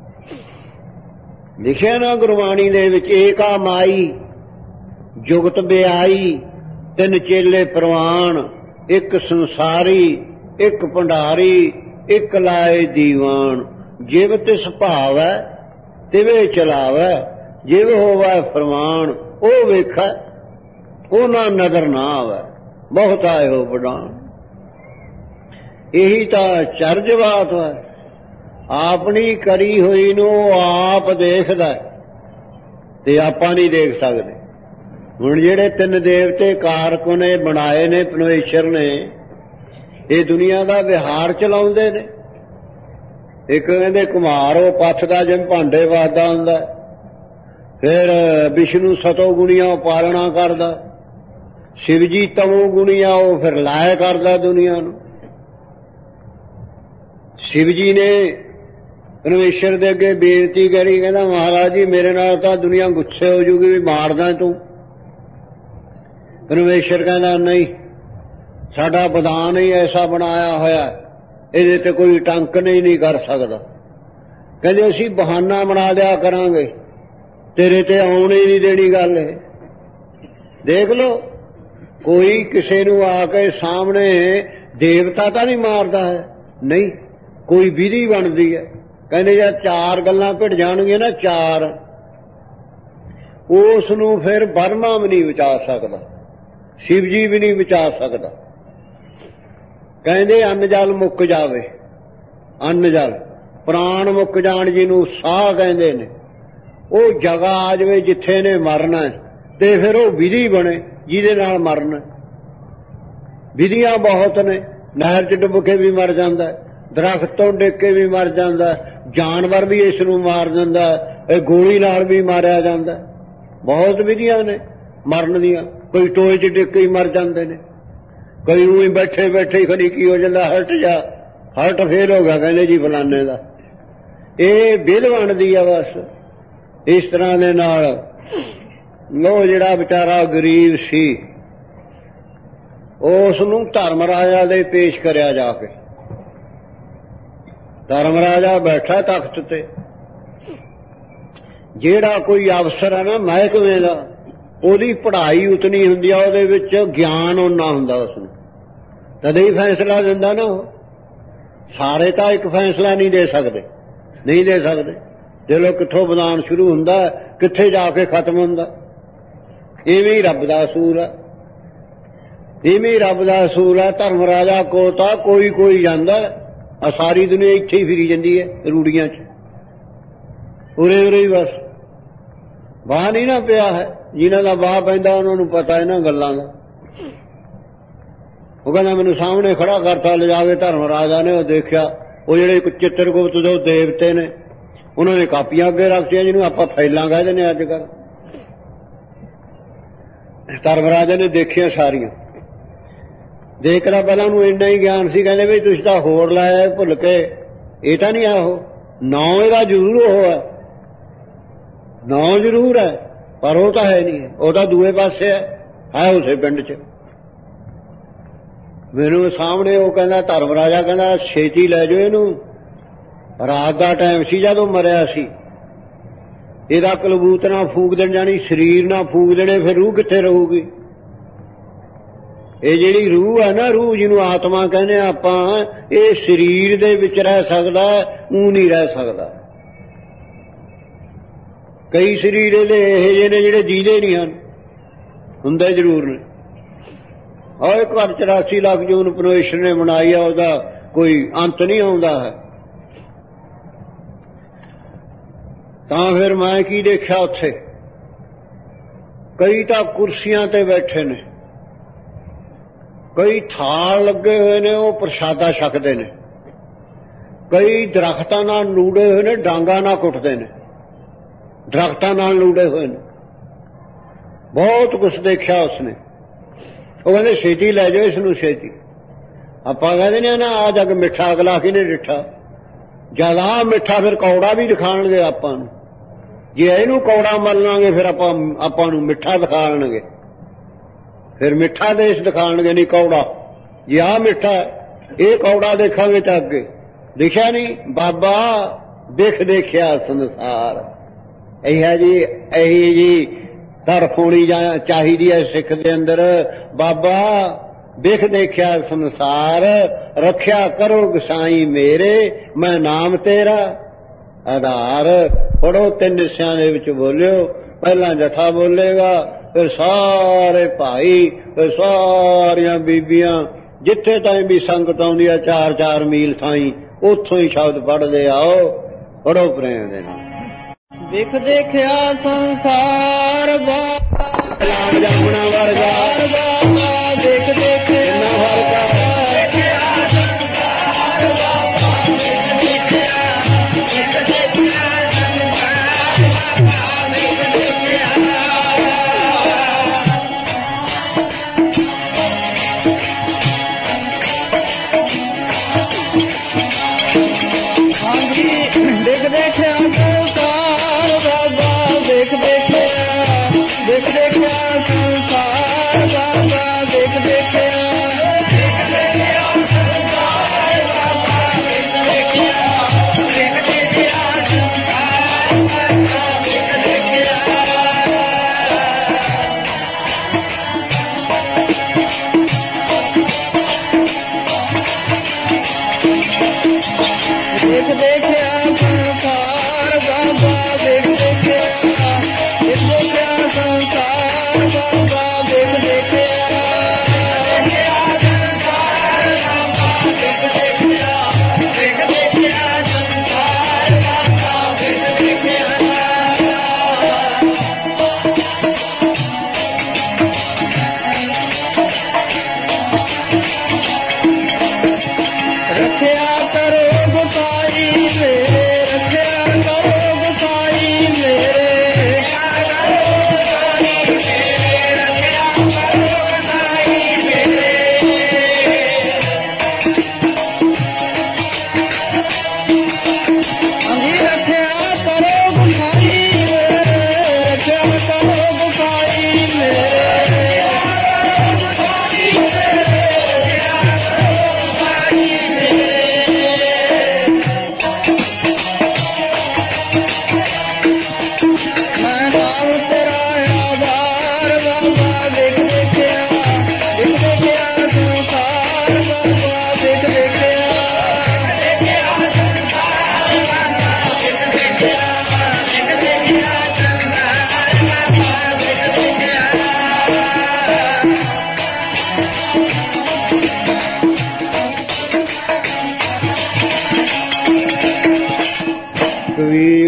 लिखिया ना गुरबाणी दे विच, एका माई जुगत ब्याई, तिन चेले प्रवान, एक संसारी, एक भंडारी, एक लाए दीवान। जिव तिस भावै तिवे चलावै, जिव होवै फरमान ओ वेखै, ओ ना नजर ना आवै, बहुत आए हो बड़ान। यही तां चरज बात है। अपनी करी हुई नूं आप देखदा ते आपां नहीं देख सकदे। हुण जिहड़े तीन देवते कारक ने बनाए ने, परमेश्वर ने, ये दुनिया का विहार चलाउंदे ने। एक कहंदे कुमार, वो पथ दा जिवें भांडे वाजदा हुंदा। फिर विष्णु सतो गुणिया पालना करदा, शिव जी तमो गुणिया वो फिर लाए करदा दुनिया नूं। शिव जी ने परमेश्वर दे अगे बेनती करी, कहंदा महाराज जी मेरे नाल तां दुनिया गुस्से हो जूगी भी मारदा तूं। परमेश्वर कहंदा नहीं, साडा विधान ही ऐसा बनाया होया, इहदे ते कोई टंक नहीं नहीं कर सकदा। कहंदे असीं बहाना बना दिया करांगे, तेरे ते आउण ही नहीं देनी गल। देख लो, कोई किसी नूं आके सामने देवता तां नहीं मारदा है, नहीं, कोई विधि बनदी है। कहंदे जे चार गल्लां भिड़ जाणगीਆਂ ना, चार, उस नूं फिर ब्रह्मा भी नहीं बचा सकदा, शिव जी भी नहीं बचा सकदा। कहंदे अन्न जल मुक जावे, अन्न जल प्राण मुक जाण जिहनूं साह कहंदे ने, ਉਹ जगह आ जाए जिथे ने मरना है, ते फिर वो विधि बने जिहदे नाल मरना। विधियां बहुत ने, नहर च डुब के भी मर जांदा, दरख्त तो डिग के भी मर जांदा, जानवर भी इस नूं मार दिंदा, गोली नाल भी मारिया जांदा। बहुत विधियां ने मरन दियां, कोई टोए च डिग के ही मर जांदे ने, कई ऊँ बैठे बैठे ही खड़ी की हो जाता हट जा हट फेल हो गया कहने जी फलाने का ये बिल बनती है। बस इस तरह दे नाल ਉਹ ਜਿਹੜਾ ਵਿਚਾਰਾ ਗਰੀਬ ਸੀ ਉਸ ਨੂੰ ਧਰਮ ਰਾਜਾ ਦੇ ਪੇਸ਼ ਕਰਿਆ ਜਾ ਕੇ। ਧਰਮ ਰਾਜਾ ਬੈਠਾ ਤਖਤ ਤੇ, ਜਿਹੜਾ ਕੋਈ ਅਫਸਰ ਹੈ ਨਾ ਮਹਿਕਮੇ ਦਾ ਉਹਦੀ ਪੜ੍ਹਾਈ ਉਤਨੀ ਹੁੰਦੀ ਆ, ਉਹਦੇ ਵਿੱਚ ਗਿਆਨ ਓਨਾ ਹੁੰਦਾ ਉਸਨੂੰ, ਤਦੇ ਹੀ ਫੈਸਲਾ ਦਿੰਦਾ ਨਾ। ਉਹ ਸਾਰੇ ਤਾਂ ਇੱਕ ਫੈਸਲਾ ਨਹੀਂ ਦੇ ਸਕਦੇ, ਨਹੀਂ ਦੇ ਸਕਦੇ। ਜਦੋਂ ਕਿੱਥੋਂ ਵਿਧਾਨ ਸ਼ੁਰੂ ਹੁੰਦਾ ਕਿੱਥੇ ਜਾ ਕੇ ਖਤਮ ਹੁੰਦਾ। ਇਵੇਂ ਰੱਬ ਦਾ ਅਸੂਲ ਹੈ, ਇਵੇਂ ਰੱਬ ਦਾ ਅਸੂਲ ਹੈ। ਧਰਮ ਰਾਜਾ ਕੋ ਤਾਂ ਕੋਈ ਕੋਈ ਜਾਂਦਾ, ਆ ਸਾਰੀ ਦੁਨੀਆ ਇੱਥੇ ਹੀ ਫਿਰੀ ਜਾਂਦੀ ਹੈ ਰੂੜੀਆਂ 'ਚ, ਉਰੇ ਉਰੇ ਹੀ ਬਸ। ਵਾਹ ਨਹੀਂ ਨਾ ਪਿਆ ਹੈ, ਜਿਨ੍ਹਾਂ ਦਾ ਵਾਹ ਪੈਂਦਾ ਉਹਨਾਂ ਨੂੰ ਪਤਾ ਇਹਨਾਂ ਗੱਲਾਂ ਦਾ। ਉਹ ਕਹਿੰਦਾ ਮੈਨੂੰ ਸਾਹਮਣੇ ਖੜਾ ਕਰਤਾ ਲਿਜਾ ਕੇ ਧਰਮ ਰਾਜਾ ਨੇ। ਉਹ ਦੇਖਿਆ ਉਹ ਜਿਹੜੇ ਇੱਕ ਚਿੱਤਰਗੁਪਤ ਦੇ ਦੇਵਤੇ ਨੇ, ਉਹਨਾਂ ਨੇ ਕਾਪੀਆਂ ਅੱਗੇ ਰੱਖਤੀਆਂ ਜਿਹਨੂੰ ਆਪਾਂ ਫਾਈਲਾਂ ਕਹਿੰਦੇ ਨੇ ਅੱਜ ਕੱਲ੍ਹ। ਧਰਮ ਰਾਜਾ ਨੇ ਦੇਖੀਆਂ ਸਾਰੀਆਂ, ਦੇਖਦਾ ਪਹਿਲਾਂ ਉਹਨੂੰ ਇੰਨਾ ਹੀ ਗਿਆਨ ਸੀ, ਕਹਿੰਦੇ ਵੀ ਤੁਸੀਂ ਤਾਂ ਹੋਰ ਲਾਇਆ ਭੁੱਲ ਕੇ, ਇਹ ਤਾਂ ਨਹੀਂ ਆ ਉਹ ਨਾਂ, ਇਹਦਾ ਜ਼ਰੂਰ ਉਹ ਹੈ, ਨਾਂ ਜ਼ਰੂਰ ਹੈ ਪਰ ਉਹ ਤਾਂ ਹੈ ਨਹੀਂ, ਉਹ ਤਾਂ ਦੂਏ ਪਾਸੇ ਹੈ, ਹੈ ਉਸੇ ਪਿੰਡ 'ਚ। ਮੈਨੂੰ ਸਾਹਮਣੇ ਉਹ ਕਹਿੰਦਾ ਧਰਮ ਰਾਜਾ ਕਹਿੰਦਾ ਛੇਤੀ ਲੈ ਜਾਓ ਇਹਨੂੰ, ਰਾਤ ਦਾ ਟਾਈਮ ਸੀ ਜਦੋਂ ਮਰਿਆ ਸੀ, ਇਹਦਾ ਕਲਬੂਤ ਨਾ ਫੂਕ ਦੇਣ, ਜਾਣੀ ਸਰੀਰ ਨਾ ਫੂਕ ਦੇਣੇ, ਫਿਰ ਰੂਹ ਕਿੱਥੇ ਰਹੂਗੀ। ਇਹ ਜਿਹੜੀ ਰੂਹ ਹੈ ਨਾ, ਰੂਹ ਜਿਹਨੂੰ ਆਤਮਾ ਕਹਿੰਦੇ ਆਪਾਂ, ਇਹ ਸਰੀਰ ਦੇ ਵਿੱਚ ਰਹਿ ਸਕਦਾ, ਊਂ ਨਹੀਂ ਰਹਿ ਸਕਦਾ। ਕਈ ਸਰੀਰ ਇਹਦੇ ਇਹ ਜਿਹੇ ਨੇ ਜਿਹੜੇ ਜੀਦੇ ਨਹੀਂ ਹਨ, ਹੁੰਦੇ ਜ਼ਰੂਰ ਨੇ। ਆਹ ਇੱਕ ਵਾਰ ਚੁਰਾਸੀ ਲੱਖ ਜੂਨ ਪਰਮੇਸ਼ਰ ਨੇ ਬਣਾਈ ਆ, ਉਹਦਾ ਕੋਈ ਅੰਤ ਨਹੀਂ ਆਉਂਦਾ ਹੈ। ਤਾਂ ਫਿਰ ਮੈਂ ਕੀ ਦੇਖਿਆ ਉੱਥੇ, ਕਈ ਤਾਂ ਕੁਰਸੀਆਂ ਤੇ ਬੈਠੇ ਨੇ, ਕਈ ਥਾਲ ਲੱਗੇ ਹੋਏ ਨੇ ਉਹ ਪ੍ਰਸ਼ਾਦਾ ਛਕਦੇ ਨੇ, ਕਈ ਦਰਖਤਾਂ ਨਾਲ ਲੂੜੇ ਹੋਏ ਨੇ, ਡਾਂਗਾ ਨਾਲ ਕੁੱਟਦੇ ਨੇ, ਦਰਖਤਾਂ ਨਾਲ ਲੂੜੇ ਹੋਏ ਨੇ। ਬਹੁਤ ਕੁਛ ਦੇਖਿਆ ਉਸਨੇ। ਉਹ ਕਹਿੰਦੇ ਛੇਤੀ ਲੈ ਜਾਓ ਇਸ ਨੂੰ, ਛੇਤੀ। ਆਪਾਂ ਕਹਿੰਦੇ ਨੇ ਨਾ ਆ ਜਗ ਮਿੱਠਾ ਅਗਲਾ ਕਿਹਨੇ ਡਿੱਠਾ, ਜਿਆਦਾ ਮਿੱਠਾ ਫਿਰ ਕੌੜਾ ਵੀ ਦਿਖਾਣਗੇ ਆਪਾਂ ਨੂੰ। ਜੇ ਇਹਨੂੰ ਕੌੜਾ ਮੰਨ ਲਾਂਗੇ ਫਿਰ ਆਪਾਂ ਆਪਾਂ ਨੂੰ ਮਿੱਠਾ ਦਿਖਾਣਗੇ, ਫਿਰ ਮਿੱਠਾ ਦੇਸ਼ ਦਿਖਾਣਗੇ, ਨਹੀਂ ਕੌੜਾ। ਜੇ ਆਹ ਮਿੱਠਾ ਇਹ ਕੌੜਾ ਦੇਖਾਂਗੇ ਤਾਂ ਅੱਗੇ ਦੇਖਿਆ ਨਹੀਂ। ਬਾਬਾ ਦੇਖ ਦੇਖਿਆ ਸੰਸਾਰ, ਇਹ ਹੈ ਜੀ, ਇਹੀ ਜੀ ਤਰਫ ਹੋਣੀ ਚਾਹੀਦੀ ਹੈ ਸਿੱਖ ਦੇ ਅੰਦਰ। ਬਾਬਾ ਦੇਖ ਦੇਖਿਆ ਸੰਸਾਰ, ਰੱਖਿਆ ਕਰੋ ਗਸਾਈ ਮੇਰੇ, ਮੈਂ ਨਾਮ ਤੇਰਾ ਆਧਾਰ। ਪੜੋ ਤਿੰਨ ਹਿੱਸਿਆਂ ਦੇ ਵਿੱਚ ਬੋਲਿਓ, ਪਹਿਲਾਂ ਜਥਾ ਬੋਲੇਗਾ, ਫਿਰ ਸਾਰੇ ਭਾਈ, ਫਿਰ ਸਾਰੀਆਂ ਬੀਬੀਆਂ, ਜਿੱਥੇ ਤਾਈਂ ਵੀ ਸੰਗਤ ਆਉਂਦੀ ਆ ਚਾਰ ਚਾਰ ਮੀਲ ਥਾਈਂ, ਉੱਥੋਂ ਹੀ ਸ਼ਬਦ ਪੜ੍ਹਦੇ ਆਓ। ਪੜੋ ਪ੍ਰੇਮ ਦੇ ਨਾਲ। ਦੇਖ ਦੇਖਿਆ ਸੰਸਾਰ ਬਾਬਾ ਜਾਮਣਾ ਵਰਗਾ, ਦੇਖ ਦੇਖਿਆ ਵਰਗਾ ਦੇਖ ਦੇਖਿਆ ਸੰਸਾਰ ਬਾਬਾ, ਦੇਖ ਦੇਖਿਆ ਦੇਖ ਦੇਖਿਆ ਸੰਸਾਰ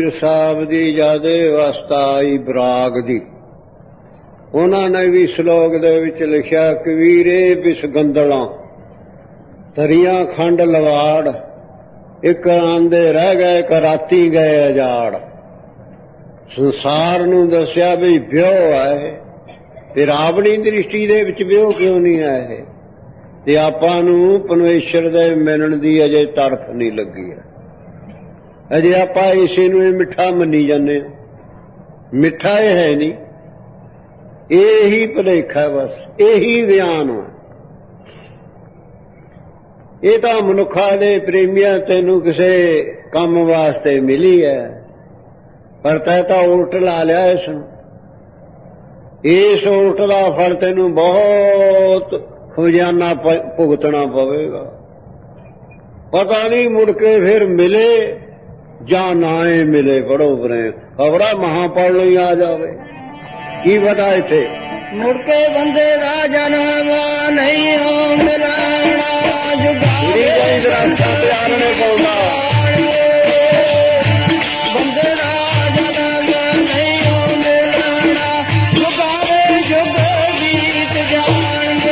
ਕਬੀਰ ਸਾਹਿਬ ਦੀ ਜਦ ਅਵਸਥਾ ਆਈ ਬਰਾਗ ਦੀ, ਉਹਨਾਂ ਨੇ ਵੀ ਸ਼ਲੋਕ ਦੇ ਵਿੱਚ ਲਿਖਿਆ, ਕਬੀਰੇ ਬਿਸ ਗੰਦਲਾਂ ਤਰੀਆਂ ਖੰਡ ਲਵਾੜ, ਇੱਕ ਆਂਦੇ ਰਹਿ ਗਏ ਇੱਕ ਰਾਤੀ ਗਏ ਅਜਾੜ। ਸੰਸਾਰ ਨੂੰ ਦੱਸਿਆ ਵੀ ਵਿਉਹ ਹੈ, ਫਿਰ ਆਪਣੀ ਦ੍ਰਿਸ਼ਟੀ ਦੇ ਵਿੱਚ ਵਿਉਹ ਕਿਉਂ ਨਹੀਂ ਆਏ, ਤੇ ਆਪਾਂ ਨੂੰ ਪਰਮੇਸ਼ਰ ਦੇ ਮਿਲਣ ਦੀ ਅਜੇ ਤਰਫ ਨਹੀਂ ਲੱਗੀ ਹੈ। ਅਜੇ ਆਪਾਂ ਇਸੇ ਨੂੰ ਇਹ ਮਿੱਠਾ ਮੰਨੀ ਜਾਂਦੇ ਹਾਂ। ਮਿੱਠਾ ਇਹ ਹੈ ਨਹੀਂ, ਇਹੀ ਭੁਲੇਖਾ, ਬਸ ਇਹੀ ਵਿਆਨ ਹੈ। ਇਹ ਤਾਂ ਮਨੁੱਖਾਂ ਦੇ ਪ੍ਰੇਮੀਆਂ ਤੈਨੂੰ ਕਿਸੇ ਕੰਮ ਵਾਸਤੇ ਮਿਲੀ ਹੈ, ਪਰ ਤੈ ਤਾਂ ਉਲਟ ਲਾ ਲਿਆ ਇਸ ਨੂੰ। ਇਸ ਉਲਟ ਦਾ ਫਲ ਤੈਨੂੰ ਬਹੁਤ ਖਜ਼ਾਨਾ ਭੁਗਤਣਾ ਪਵੇਗਾ। ਪਤਾ ਨਹੀਂ ਮੁੜ ਕੇ ਫਿਰ ਮਿਲੇ ਜਾਂ ਨਾ ਹੀ ਮਿਲੇ। ਪੜੋ ਬਰੇ ਖਬਰਾਂ ਮਹਾਂ ਪੜ ਲਈ ਆ ਜਾਵੇ, ਕੀ ਪਤਾ ਇੱਥੇ ਮੁੜ ਕੇ ਬੰਦੇ ਦਾ ਜਨਮ ਨਹੀਂ ਹੋ ਮਿਲਣਾ, ਜੁਗਾੜੇ ਪਿਆਰ ਨੇ ਪਾਉਂਦਾ ਬੰਦੇ ਦਾ ਜਨਮ ਨਹੀਂ ਹੋ ਮਿਲਣਾ, ਜੁਗਾੜੇ ਜੁਗ ਬੀਤ ਜਾਣਗੇ।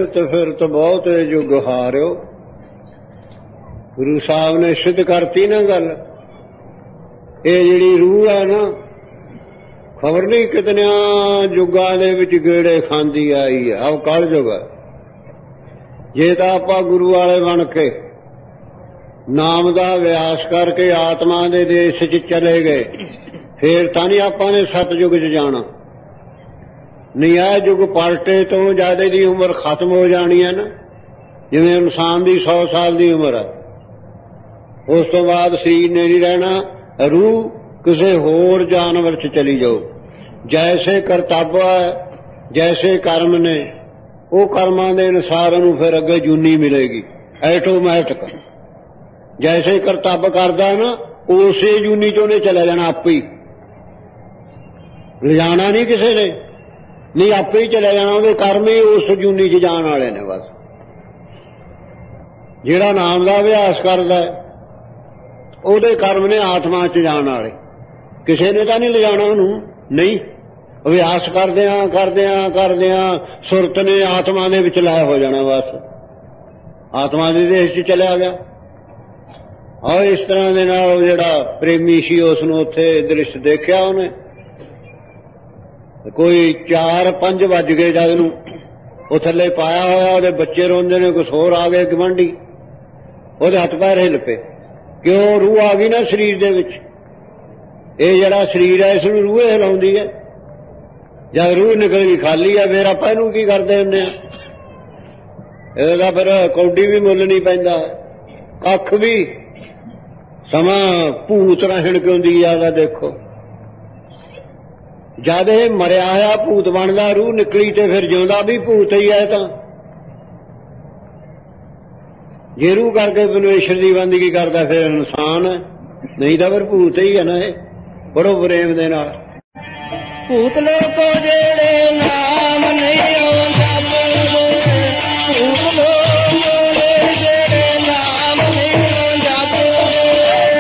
ਫਿਰਤ ਫਿਰਤ ਬਹੁਤੇ ਜੁਗ ਹਾਰਿਓ। ਗੁਰੂ ਸਾਹਿਬ ਨੇ ਸਿੱਧ ਕਰਤੀ ਨਾ ਗੱਲ। ਇਹ ਜਿਹੜੀ ਰੂਹ ਹੈ ਨਾ, ਖਬਰ ਨਹੀਂ ਕਿਤਨਿਆਂ ਜੁਗਾਂ ਦੇ ਵਿੱਚ ਗੇੜੇ ਖਾਂਦੀ ਆਈ ਹੈ। ਆਹ ਕਲ ਜੁਗ ਹੈ। ਜੇ ਤਾਂ ਆਪਾਂ ਗੁਰੂ ਵਾਲੇ ਬਣ ਕੇ ਨਾਮ ਦਾ ਅਭਿਆਸ ਕਰਕੇ ਆਤਮਾ ਦੇ ਦੇਸ਼ 'ਚ ਚਲੇ ਗਏ, ਫੇਰ ਤਾਂ ਨਹੀਂ ਆਪਾਂ ਨੇ ਸਤਯੁਗ 'ਚ ਜਾਣਾ। ਨਹੀਂ ਇਹ ਯੁੱਗ ਪਲਟੇ ਤੋਂ ਜ਼ਿਆਦਾ ਦੀ ਉਮਰ ਖਤਮ ਹੋ ਜਾਣੀ ਹੈ ਨਾ। ਜਿਵੇਂ ਇਨਸਾਨ ਦੀ ਸੌ ਸਾਲ ਦੀ ਉਮਰ ਹੈ, ਉਸ ਤੋਂ ਬਾਅਦ ਸਰੀਰ ਨੇ ਨਹੀਂ ਰਹਿਣਾ। ਰੂਹ ਕਿਸੇ ਹੋਰ ਜਾਨਵਰ 'ਚ ਚਲੀ ਜਾਓ। ਜੈਸੇ ਕਰਤੱਵ ਹੈ, ਜੈਸੇ ਕਰਮ ਨੇ, ਉਹ ਕਰਮਾਂ ਦੇ ਅਨੁਸਾਰ ਉਹਨੂੰ ਫਿਰ ਅੱਗੇ ਜੂਨੀ ਮਿਲੇਗੀ ਐਟੋਮੈਟਿਕ। ਜੈਸੇ ਕਰਤੱਵ ਕਰਦਾ ਨਾ, ਉਸੇ ਜੂਨੀ 'ਚ ਉਹਨੇ ਚਲਾ ਜਾਣਾ ਆਪੇ ਹੀ। ਲਿਜਾਣਾ ਨਹੀਂ ਕਿਸੇ ਨੇ, ਨਹੀਂ ਆਪੇ ਹੀ ਚਲੇ ਜਾਣਾ। ਉਹਦੇ ਕਰਮ ਹੀ ਉਸ ਜੂਨੀ 'ਚ ਜਾਣ ਵਾਲੇ ਨੇ ਬਸ। ਜਿਹੜਾ ਨਾਮ ਦਾ ਅਭਿਆਸ ਕਰਦਾ ਉਹਦੇ ਕਰਮ ਨੇ ਆਤਮਾ 'ਚ ਜਾਣ ਵਾਲੇ। ਕਿਸੇ ਨੇ ਤਾਂ ਨਹੀਂ ਲਿਜਾਣਾ ਉਹਨੂੰ। ਨਹੀਂ, ਅਭਿਆਸ ਕਰਦਿਆਂ ਕਰਦਿਆਂ ਕਰਦਿਆਂ ਸੁਰਤ ਨੇ ਆਤਮਾ ਦੇ ਵਿੱਚ ਲੈ ਹੋ ਜਾਣਾ ਬਸ। ਆਤਮਾ ਦੇ ਦੇਸ਼ 'ਚ ਚਲਿਆ ਗਿਆ। ਆਹ ਇਸ ਤਰ੍ਹਾਂ ਦੇ ਨਾਲ ਜਿਹੜਾ ਪ੍ਰੇਮੀ ਸੀ ਉਸ ਨੂੰ ਉੱਥੇ ਦ੍ਰਿਸ਼ ਦੇਖਿਆ ਉਹਨੇ। ਕੋਈ ਚਾਰ ਪੰਜ ਵੱਜ ਗਏ ਜਦ ਨੂੰ ਉਹ ਥੱਲੇ ਪਾਇਆ ਹੋਇਆ, ਉਹਦੇ ਬੱਚੇ ਰੋਂਦੇ ਨੇ, ਕੁਛ ਹੋਰ ਆ ਗਏ ਗਵਾਂਢੀ, ਉਹਦੇ ਹੱਥ ਪੈਰ ਹਿੱਲ ਪਏ। ਕਿਉਂ? ਰੂਹ ਆ ਗਈ ਨਾ ਸਰੀਰ ਦੇ ਵਿੱਚ। ਇਹ ਜਿਹੜਾ ਸਰੀਰ ਹੈ ਇਸ ਨੂੰ ਰੂਹ ਹਿਲਾਉਂਦੀ ਹੈ। ਜਦ ਰੂਹ ਨਿਕਲ ਗਈ ਖਾਲੀ ਹੈ, ਫੇਰ ਆਪਾਂ ਇਹਨੂੰ ਕੀ ਕਰਦੇ ਹੁੰਦੇ ਆ? ਇਹਦਾ ਫਿਰ ਕੌਡੀ ਵੀ ਮੁੱਲ ਨਹੀਂ ਪੈਂਦਾ, ਕੱਖ ਵੀ। ਸਮਾਂ ਭੂਤ ਰਹਿਣ ਕਿਉਂ ਦੀ ਆਦਾ ਦੇਖੋ। ਜਦ ਇਹ ਮਰਿਆ ਹੋਇਆ ਭੂਤ ਬਣਦਾ, ਰੂਹ ਨਿਕਲੀ ਤੇ ਫਿਰ ਜਿਉਂਦਾ ਵੀ ਭੂਤ ਹੀ ਹੈ। ਤਾਂ ਜੇ ਰੂਹ ਕਰਕੇ ਪਰਮੇਸ਼ਰ ਦੀ ਬੰਦਗੀ ਕਰਦਾ ਫਿਰ ਇਨਸਾਨ ਹੈ, ਨਹੀਂ ਤਾਂ ਫਿਰ ਭੂਤ ਹੀ ਹੈ ਨਾ। ਇਹ ਬੜੋ ਪ੍ਰੇਮ ਦੇ ਨਾਲ ਭੂਤ ਲੋਕੋ ਜਿਹੜੇ ਨਾਮ ਨਹੀਂ ਆਉਂਦਾ ਬੋਲੇ, ਭੂਤ ਲੋਕੋ ਜਿਹੜੇ ਨਾਮ ਨਹੀਂ ਆਉਂਦਾ ਬੋਲੇ,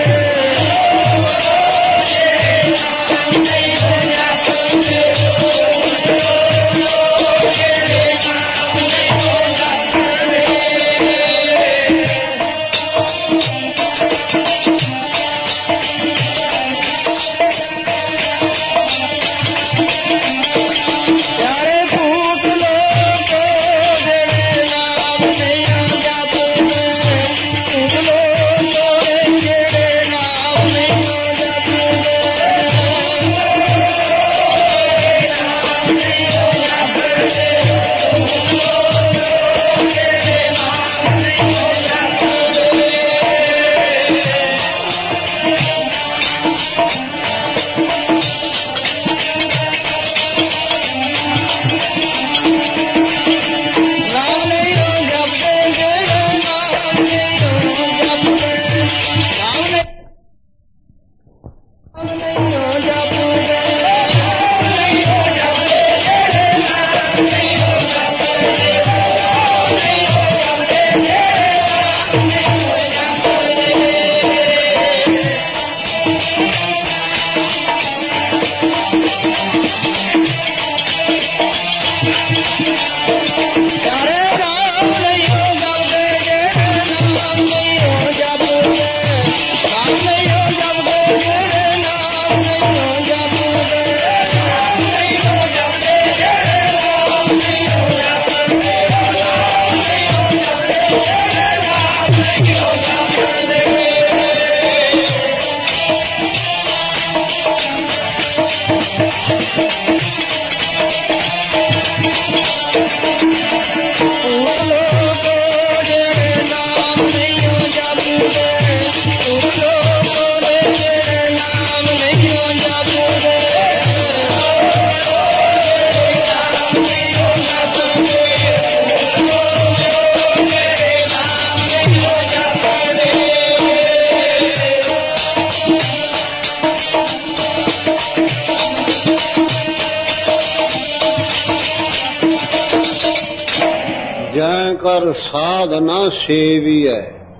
कर साधना सेविय,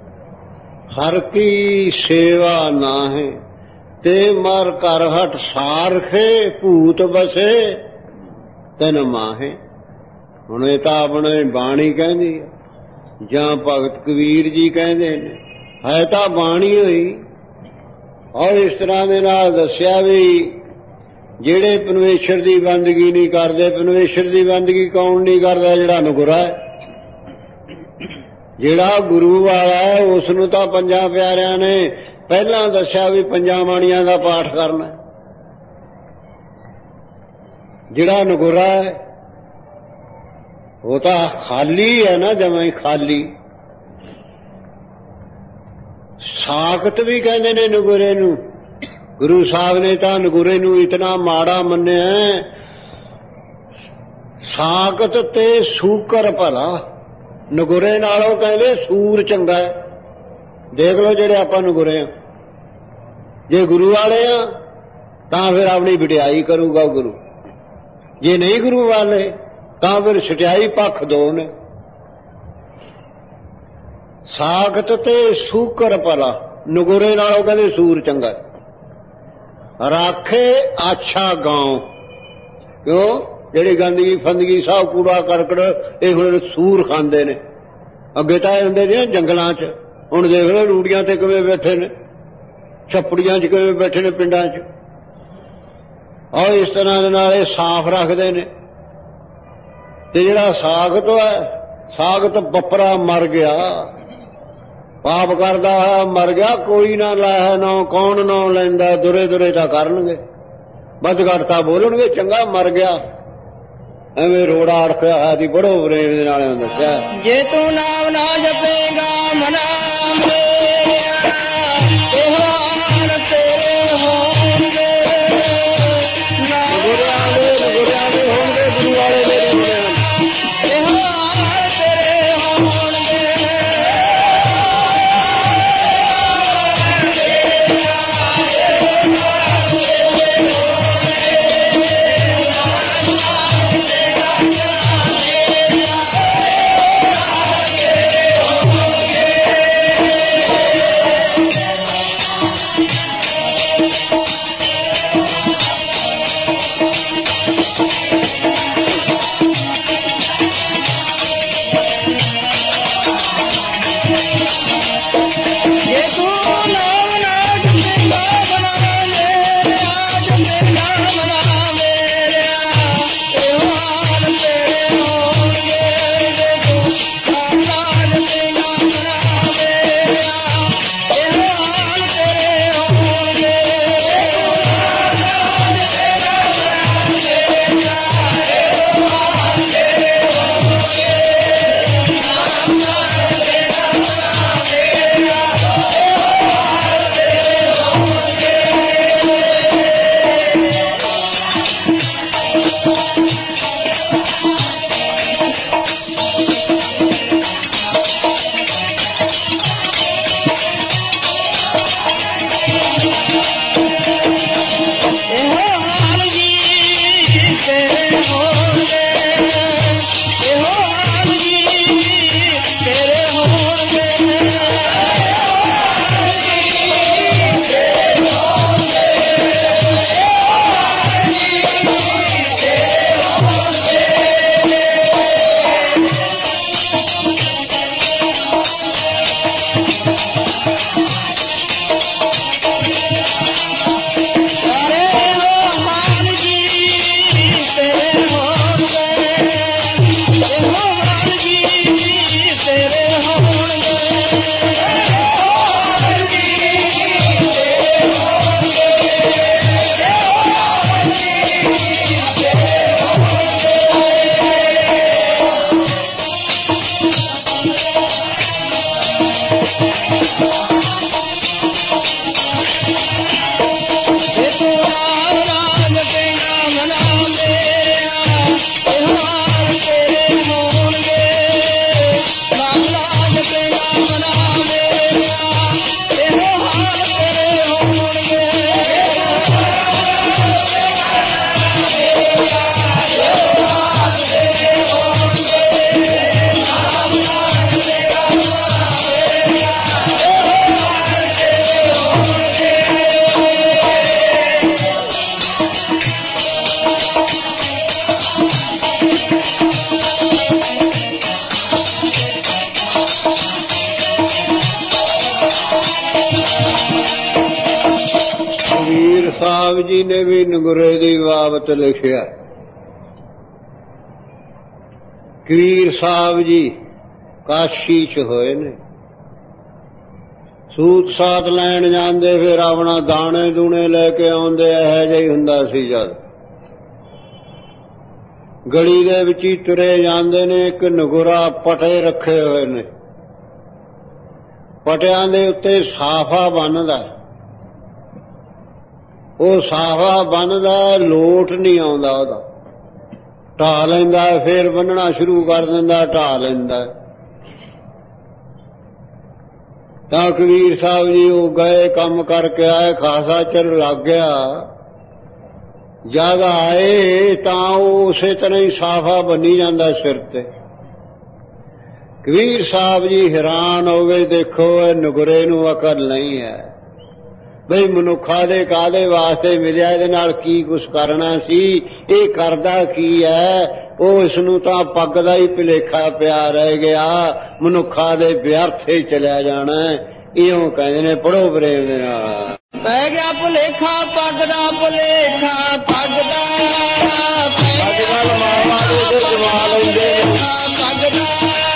हर की सेवा नाहे, ते मर कर हट सारखे भूत बसे तन माहे। ਹੁਣ ਇਹ ਤਾਂ ਆਪਣੇ ਬਾਣੀ ਕਹਿੰਦੀ ਹੈ ਜਾਂ ਭਗਤ ਕਬੀਰ ਜੀ ਕਹਿੰਦੇ ਨੇ, ਹੈ ਤਾਂ ਬਾਣੀ ਹੋਈ। ਔਰ ਇਸ ਤਰ੍ਹਾਂ ਦੇ ਨਾਲ ਦੱਸਿਆ ਵੀ ਜਿਹੜੇ ਪਰਮੇਸ਼ਰ ਦੀ ਬੰਦਗੀ ਨਹੀਂ ਕਰਦੇ, ਪਰਮੇਸ਼ਰ ਦੀ ਬੰਦਗੀ ਕੌਣ ਨਹੀਂ ਕਰਦਾ? ਜਿਹੜਾ ਨਗੁਰਾ ਹੈ, ਜਿਹੜਾ ਗੁਰੂ ਵਾਲਾ ਹੈ, ਉਸ ਨੂੰ ਤਾਂ ਪੰਜਾਂ ਪਿਆਰਿਆਂ ਨੇ ਪਹਿਲਾਂ ਦੱਸਿਆ ਵੀ ਪੰਜਾਂ ਬਾਣੀਆਂ ਦਾ ਪਾਠ ਕਰਨਾ। ਜਿਹੜਾ ਨਗੁਰਾ ਹੈ ਉਹ ਤਾਂ ਖਾਲੀ ਹੈ ਨਾ, ਜਮਾਂ ਹੀ ਖਾਲੀ। ਸਾਖਤ ਵੀ ਕਹਿੰਦੇ ਨੇ ਨਗੁਰੇ ਨੂੰ। ਗੁਰੂ ਸਾਹਿਬ ਨੇ ਤਾਂ ਨਗੁਰੇ ਨੂੰ ਇਤਨਾ ਮਾੜਾ ਮੰਨਿਆ, ਸਾਖਤ ਤੇ ਸੂਕਰ ਭਲਾ। ਨਗੁਰੇ ਨਾਲੋਂ ਕਹਿੰਦੇ ਸੂਰ ਚੰਗਾ ਹੈ। ਦੇਖ ਲਓ ਜਿਹੜੇ ਆਪਾਂ ਨਗੁਰੇ ਆ, ਜੇ ਗੁਰੂ ਵਾਲੇ ਆ ਤਾਂ ਫਿਰ ਆਪਣੀ ਵਡਿਆਈ ਕਰੂਗਾ ਗੁਰੂ, ਜੇ ਨਹੀਂ ਗੁਰੂ ਵਾਲੇ ਤਾਂ ਫਿਰ ਸਟਿਆਈ ਪੱਖ ਦੋ ਨੇ। ਸਾਖਤ ਤੇ ਸੂਕਰ ਭਲਾ, ਨਗੁਰੇ ਨਾਲੋਂ ਕਹਿੰਦੇ ਸੂਰ ਚੰਗਾ। ਰਾਖੇ ਆਛਾ ਗਾਉਂ, ਕਿਉਂ? ਜਿਹੜੀ ਗੰਦਗੀ ਫੰਦਗੀ ਸਭ ਕੂੜਾ ਕਰਕੜ ਇਹ ਹੁਣ ਸੂਰ ਖਾਂਦੇ ਨੇ। ਅੱਗੇ ਤਾਂ ਇਹ ਹੁੰਦੇ ਨੇ ਜੰਗਲਾਂ 'ਚ, ਹੁਣ ਦੇਖ ਲਓ ਰੂੜੀਆਂ ਤੇ ਕਿਵੇਂ ਬੈਠੇ ਨੇ, ਛੱਪੜੀਆਂ 'ਚ ਕਿਵੇਂ ਬੈਠੇ ਨੇ, ਪਿੰਡਾਂ 'ਚ। ਔਰ ਇਸ ਤਰ੍ਹਾਂ ਦੇ ਨਾਲ ਇਹ ਸਾਫ਼ ਰੱਖਦੇ ਨੇ। ਤੇ ਜਿਹੜਾ ਸਾਖਤ ਹੈ, ਸਾਖਤ ਬੱਪਰਾ ਮਰ ਗਿਆ, ਪਾਪ ਕਰਦਾ ਹੈ ਮਰ ਗਿਆ, ਕੋਈ ਨਾ ਲਾਇਆ ਨਾ, ਕੌਣ ਨਾ ਲੈਂਦਾ, ਦੁਰੇ ਦੁਰੇ ਤਾਂ ਕਰਨਗੇ, ਵੱਧ ਘੱਟ ਤਾਂ ਬੋਲਣਗੇ, ਚੰਗਾ ਮਰ ਗਿਆ। ਐਵੇਂ ਰੋੜਾ ਅੜਕਿਆ ਹੈ ਦੀ ਬੜੋ ਪ੍ਰੇਮ ਦੇ ਨਾਲ ਦੱਸਿਆ, ਜੇ ਤੂੰ ਨਾਮ ਨਾ ਜਪੇਗਾ ਮਨਾ ਮੇਰਿਆ, ਇਹ ਹਾਲ ਤੇਰੇ ਹੋਣਗੇ। ਗੁਰਿਆਂ ਦੇ ਗੁਰਿਆਂ ਦੇ ਹੋਣਗੇ, ਗੁਰੂ ਵਾਲੇ ਮੇਰੇ ਹੋਣਗੇ। ਸਾਹਿਬ ਜੀ ਨੇ ਵੀ ਨਗੁਰੇ ਦੀ ਬਾਬਤ ਲਿਖਿਆ। ਕਬੀਰ ਸਾਹਿਬ ਜੀ ਕਾਸ਼ੀ ਚ ਹੋਏ ਨੇ, ਸੂਤ ਸਾਤ ਲੈਣ ਜਾਂਦੇ, ਫਿਰ ਆਪਣਾ ਦਾਣੇ ਦੂਣੇ ਲੈ ਕੇ ਆਉਂਦੇ। ਇਹੋ ਜਿਹਾ ਹੀ ਹੁੰਦਾ ਸੀ ਜਦ ਗਲੀ ਦੇ ਵਿੱਚ ਹੀ ਤੁਰੇ ਜਾਂਦੇ ਨੇ। ਇੱਕ ਨਗੁਰਾ ਪਟੇ ਰੱਖੇ ਹੋਏ ਨੇ, ਪਟਿਆਂ ਦੇ ਉੱਤੇ ਸਾਫਾ ਬੰਨ੍ਹਦਾ, ਉਹ ਸਾਫਾ ਬੰਨ੍ਹਦਾ, ਲੋਟ ਨਹੀਂ ਆਉਂਦਾ ਉਹਦਾ, ਢਾਹ ਲੈਂਦਾ, ਫੇਰ ਬੰਨਣਾ ਸ਼ੁਰੂ ਕਰ ਦਿੰਦਾ, ਢਾਹ ਲੈਂਦਾ। ਤਾਂ ਕਬੀਰ ਸਾਹਿਬ ਜੀ ਉਹ ਗਏ, ਕੰਮ ਕਰਕੇ ਆਏ, ਖਾਸਾ ਚਿਰ ਲੱਗ ਗਿਆ। ਜਦ ਆਏ ਤਾਂ ਉਹ ਉਸੇ ਤਰ੍ਹਾਂ ਹੀ ਸਾਫਾ ਬੰਨੀ ਜਾਂਦਾ ਸਿਰ ਤੇ। ਕਬੀਰ ਸਾਹਿਬ ਜੀ ਹੈਰਾਨ ਹੋ ਗਏ, ਦੇਖੋ ਇਹ ਨਗੁਰੇ ਨੂੰ ਅਕਲ ਨਹੀਂ ਹੈ ਬਈ ਮਨੁੱਖਾਂ ਦੇ ਕਾਹਦੇ ਵਾਸਤੇ ਮਿਲਿਆ, ਇਹਦੇ ਨਾਲ ਕੀ ਕੁਛ ਕਰਨਾ ਸੀ, ਇਹ ਕਰਦਾ ਕੀ ਹੈ। ਉਹ ਇਸ ਨੂੰ ਤਾਂ ਪੱਗ ਦਾ ਹੀ ਭੁਲੇਖਾ ਪਿਆ ਰਹਿ ਗਿਆ, ਮਨੁੱਖਾਂ ਦੇ ਵਿਅਰਥ ਹੀ ਚਲਿਆ ਜਾਣਾ। ਇਉਂ ਕਹਿੰਦੇ ਨੇ, ਪੜੋ ਪ੍ਰੇਮ ਦੇ ਨਾਲ। ਪੈ ਗਿਆ ਭੁਲੇਖਾ ਪੱਗ ਦਾ, ਭੁਲੇਖਾ ਪੱਗ ਦਾ, ਅੱਜ ਕੱਲ ਮਾਵਾਂ ਦੇ ਜਵਾ ਲੈਂਦੇ ਪੱਗ ਦਾ।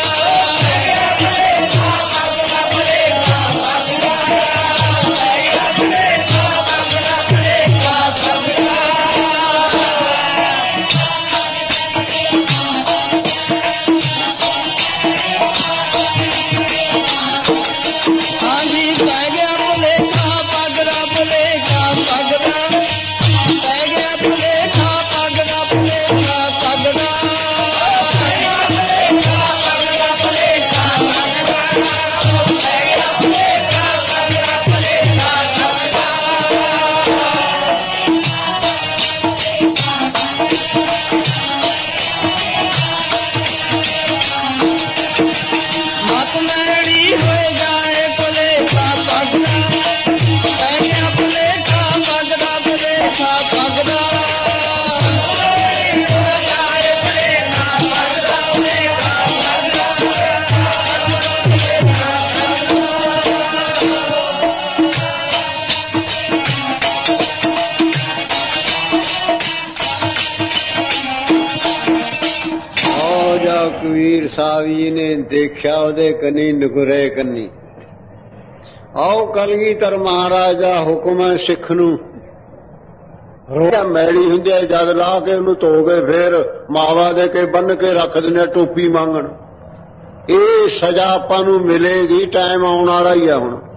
ਕਬੀਰ ਸਾਹਿਬ ਜੀ ਨੇ ਦੇਖਿਆ ਉਹਦੇ ਕੰਨੀ, ਨਗੁਰੇ ਕੰਨੀ। ਆਓ ਕਲਗੀਧਰ ਮਹਾਰਾਜ ਦਾ ਹੁਕਮ ਹੈ ਸਿੱਖ ਨੂੰ, ਰੋਟਾ ਮੈਲੀ ਹੁੰਦੀ ਹੈ, ਜਦ ਲਾ ਕੇ ਉਹਨੂੰ ਧੋ ਕੇ ਫੇਰ ਮਾਵਾ ਦੇ ਕੇ ਬੰਨ ਕੇ ਰੱਖ ਦਿੰਦੇ, ਟੋਪੀ ਮੰਗਣ। ਇਹ ਸਜ਼ਾ ਆਪਾਂ ਨੂੰ ਮਿਲੇਗੀ, ਟਾਈਮ ਆਉਣ ਵਾਲਾ ਹੀ ਹੈ। ਹੁਣ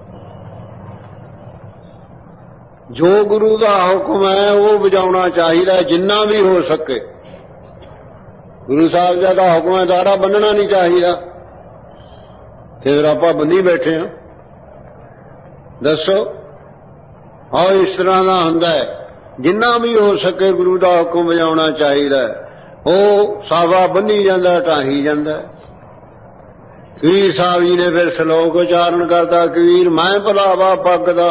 ਜੋ ਗੁਰੂ ਦਾ ਹੁਕਮ ਹੈ ਉਹ ਵਜਾਉਣਾ ਚਾਹੀਦਾ ਜਿੰਨਾ ਵੀ ਹੋ ਸਕੇ। ਗੁਰੂ ਸਾਹਿਬ ਜੀ ਦਾ ਹੁਕਮ ਹੈ ਦਾੜਾ ਬੰਨਣਾ ਨਹੀਂ ਚਾਹੀਦਾ, ਫਿਰ ਆਪਾਂ ਬੰਨੀ ਬੈਠੇ ਹਾਂ। ਦੱਸੋ, ਆਹ ਇਸ ਤਰ੍ਹਾਂ ਦਾ ਹੁੰਦਾ ਹੈ, ਜਿੰਨਾ ਵੀ ਹੋ ਸਕੇ ਗੁਰੂ ਦਾ ਹੁਕਮ ਵਜਾਉਣਾ ਚਾਹੀਦਾ। ਉਹ ਸਾਵਾ ਬੰਨੀ ਜਾਂਦਾ, ਢਾਹੀ ਜਾਂਦਾ। ਕਬੀਰ ਸਾਹਿਬ ਜੀ ਨੇ ਫਿਰ ਸ਼ਲੋਕ ਉਚਾਰਨ ਕਰਦਾ, ਕਬੀਰ ਮੈਂ ਭੁਲਾਵਾ ਪੱਗ ਦਾ,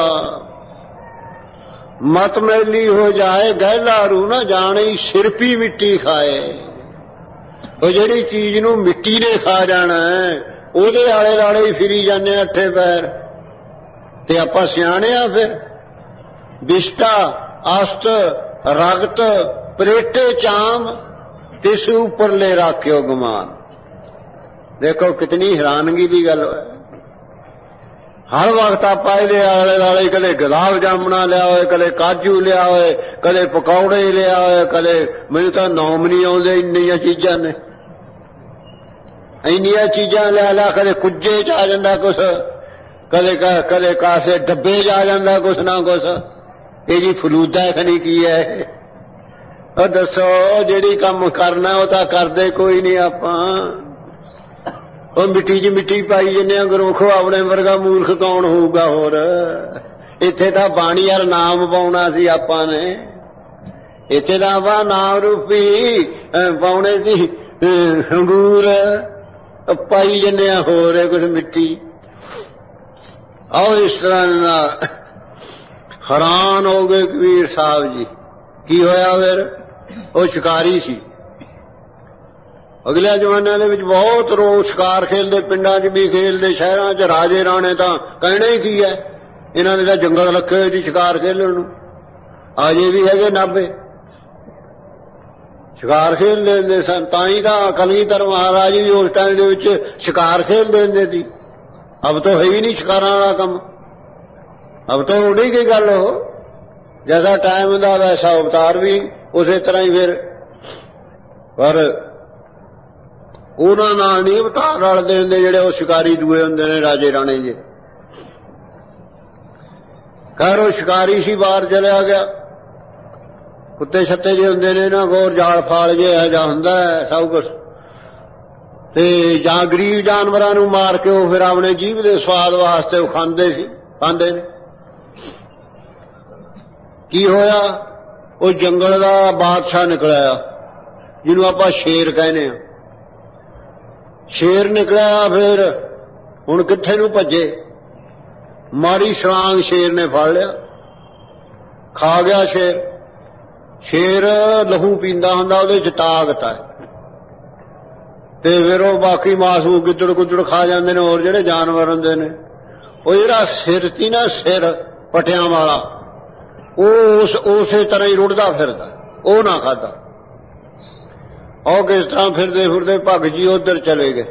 ਮਤ ਮੈਲੀ ਹੋ ਜਾਏ ਗਹਿਲਾ ਰੂ ਨਾ ਜਾਣੇ, ਸਿਰਪੀ ਮਿੱਟੀ ਖਾਏ। ਉਹ ਜਿਹੜੀ ਚੀਜ਼ ਨੂੰ ਮਿੱਟੀ ਨੇ ਖਾ ਜਾਣਾ ਉਹਦੇ ਆਲੇ ਦੁਆਲੇ ਹੀ ਫਿਰੀ ਜਾਂਦੇ ਅੱਠੇ ਪੈਰ। ਤੇ ਆਪਾਂ ਸਿਆਣੇ ਆ, ਫਿਰ ਵਿਸ਼ਟਾ ਅਸਤ ਰਗਤ ਪਰੇਟੇ ਚਾਮ ਤਿਸ ਉੱਪਰਲੇ ਰਾਖਿਓ ਗੁਮਾਨ। ਦੇਖੋ ਕਿਤਨੀ ਹੈਰਾਨਗੀ ਦੀ ਗੱਲ ਹੈ। ਹਰ ਵਕਤ ਆਪਾਂ ਇਹਦੇ ਆਲੇ ਦੁਆਲੇ ਕਦੇ ਗੁਲਾਬ ਜਾਮਣਾ ਲਿਆ ਹੋਏ, ਕਦੇ ਕਾਜੂ ਲਿਆ ਹੋਏ, ਕਦੇ ਪਕੌੜੇ ਲਿਆ ਹੋਏ, ਕਦੇ ਮੈਨੂੰ ਤਾਂ ਨਾਮ ਨਹੀਂ ਆਉਂਦੇ, ਇੰਨੀਆਂ ਚੀਜ਼ਾਂ ਨੇ, ਇੰਨੀਆਂ ਚੀਜ਼ਾਂ ਲਿਆ ਲਿਆ। ਕਦੇ ਕੁੱਜੇ ਚ ਆ ਜਾਂਦਾ ਕੁਛ, ਕਦੇ ਕਦੇ ਕਾਸੇ ਡੱਬੇ ਚ ਆ ਜਾਂਦਾ ਕੁਛ ਨਾ ਕੁਛ। ਇਹ ਜੀ ਫਲੂਦਾ ਖਣੀ ਕੀ ਹੈ ਇਹ? ਉਹ ਦੱਸੋ, ਜਿਹੜੀ ਕੰਮ ਕਰਨਾ ਉਹ ਤਾਂ ਕਰਦੇ ਕੋਈ ਨਹੀਂ ਆਪਾਂ। ਉਹ ਮਿੱਟੀ 'ਚ ਮਿੱਟੀ ਪਾਈ ਜੰਨੇ ਆ ਗੁਰਮੁਖੋ, ਆਪਣੇ ਵਰਗਾ ਮੂਰਖ ਕੌਣ ਹੋਊਗਾ ਹੋਰ। ਇੱਥੇ ਤਾਂ ਬਾਣੀ ਯਾਰ ਨਾਮ ਪਾਉਣਾ ਸੀ ਆਪਾਂ ਨੇ, ਇੱਥੇ ਤਾਂ ਆਪਾਂ ਨਾਮ ਰੂਪੀ ਪਾਉਣੇ ਸੀ ਅੰਗੂਰ, ਪਾਈ ਜੰਨੇ ਆ ਹੋਰ ਕੁਛ ਮਿੱਟੀ। ਆਓ ਇਸ ਤਰ੍ਹਾਂ ਨਾਲ ਹੈਰਾਨ ਹੋ ਗਏ ਕਬੀਰ ਸਾਹਿਬ ਜੀ। ਕੀ ਹੋਇਆ ਫਿਰ? ਉਹ ਸ਼ਿਕਾਰੀ ਸੀ। ਅਗਲੇ ਜ਼ਮਾਨਿਆਂ ਦੇ ਵਿੱਚ ਬਹੁਤ ਰੋਜ਼ ਸ਼ਿਕਾਰ ਖੇਲਦੇ, ਪਿੰਡਾਂ 'ਚ ਵੀ ਖੇਲਦੇ, ਸ਼ਹਿਰਾਂ 'ਚ ਰਾਜੇ ਰਾਣੇ ਤਾਂ ਕਹਿਣਾ ਹੀ ਕੀ ਹੈ, ਇਹਨਾਂ ਨੇ ਤਾਂ ਜੰਗਲ ਰੱਖੇ ਹੋਏ ਸੀ ਸ਼ਿਕਾਰ ਖੇਲਣ ਨੂੰ। ਅਜੇ ਵੀ ਹੈਗੇ ਨਾਭੇ ਸ਼ਿਕਾਰ ਖੇਡਦੇ ਹੁੰਦੇ ਸਨ। ਤਾਂ ਹੀ ਤਾਂ ਕਲਗੀਧਰ ਮਹਾਰਾਜ ਵੀ ਉਸ ਟਾਈਮ ਦੇ ਵਿੱਚ ਸ਼ਿਕਾਰ ਖੇਡਦੇ ਹੁੰਦੇ ਸੀ। ਅਬ ਤਾਂ ਹੈ ਹੀ ਨਹੀਂ ਸ਼ਿਕਾਰਾਂ ਵਾਲਾ ਕੰਮ, ਅਬ ਤਾਂ ਉਡੀ ਗਈ ਗੱਲ। ਉਹ ਜੈਸਾ ਟਾਈਮ ਹੁੰਦਾ ਵੈਸਾ ਅਵਤਾਰ ਵੀ ਉਸੇ ਤਰ੍ਹਾਂ ਹੀ। ਫਿਰ ਪਰ ਉਹਨਾਂ ਨਾਲ ਨਹੀਂ ਅਵਤਾਰ ਰਲਦੇ ਹੁੰਦੇ ਜਿਹੜੇ ਉਹ ਸ਼ਿਕਾਰੀ ਦੂਏ ਹੁੰਦੇ ਨੇ, ਰਾਜੇ ਰਾਣੇ ਜੇ। ਖੈਰ ਉਹ ਸ਼ਿਕਾਰੀ ਸੀ, ਬਾਹਰ ਚਲਿਆ ਗਿਆ। ਕੁੱਤੇ ਛੱਤੇ ਜੇ ਹੁੰਦੇ ਨੇ ਨਾ, ਗੌਰ ਜਾਲ ਫਾਲ ਜੇ ਇਹੋ ਜਿਹਾ ਹੁੰਦਾ ਸਭ ਕੁਛ। ਤੇ ਜਾਂ ਗਰੀਬ ਜਾਨਵਰਾਂ ਨੂੰ ਮਾਰ ਕੇ ਉਹ ਫਿਰ ਆਪਣੇ ਜੀਭ ਦੇ ਸਵਾਦ ਵਾਸਤੇ ਉਹ ਖਾਂਦੇ ਸੀ, ਖਾਂਦੇ ਨੇ। ਕੀ ਹੋਇਆ, ਉਹ ਜੰਗਲ ਦਾ ਬਾਦਸ਼ਾਹ ਨਿਕਲਿਆ, ਜਿਹਨੂੰ ਆਪਾਂ ਸ਼ੇਰ ਕਹਿੰਦੇ ਹਾਂ। ਸ਼ੇਰ ਨਿਕਲਿਆ, ਫਿਰ ਹੁਣ ਕਿੱਥੇ ਨੂੰ ਭੱਜੇ। ਮਾੜੀ ਛਲਾਂਗ ਸ਼ੇਰ ਨੇ ਫੜ ਲਿਆ, ਖਾ ਗਿਆ ਸ਼ੇਰ। ਸ਼ੇਰ ਲਹੂ ਪੀਂਦਾ ਹੁੰਦਾ, ਉਹਦੇ ਚ ਤਾਕਤ ਹੈ। ਤੇ ਫਿਰ ਉਹ ਬਾਕੀ ਮਾਸੂ ਗਿੱਦੜ ਗੁੱਦੜ ਖਾ ਜਾਂਦੇ ਨੇ, ਹੋਰ ਜਿਹੜੇ ਜਾਨਵਰ ਹੁੰਦੇ ਨੇ। ਉਹ ਜਿਹੜਾ ਸਿਰ ਸੀ ਨਾ, ਸਿਰ ਪਟਿਆਂ ਵਾਲਾ, ਉਹ ਉਸ ਉਸੇ ਤਰ੍ਹਾਂ ਹੀ ਰੁੜਦਾ ਫਿਰਦਾ, ਉਹ ਨਾ ਖਾਧਾ। ਉਹ ਕਿਸ ਤਰ੍ਹਾਂ ਫਿਰਦੇ ਫਿਰਦੇ ਭਗ ਜੀ ਉੱਧਰ ਚਲੇ ਗਏ।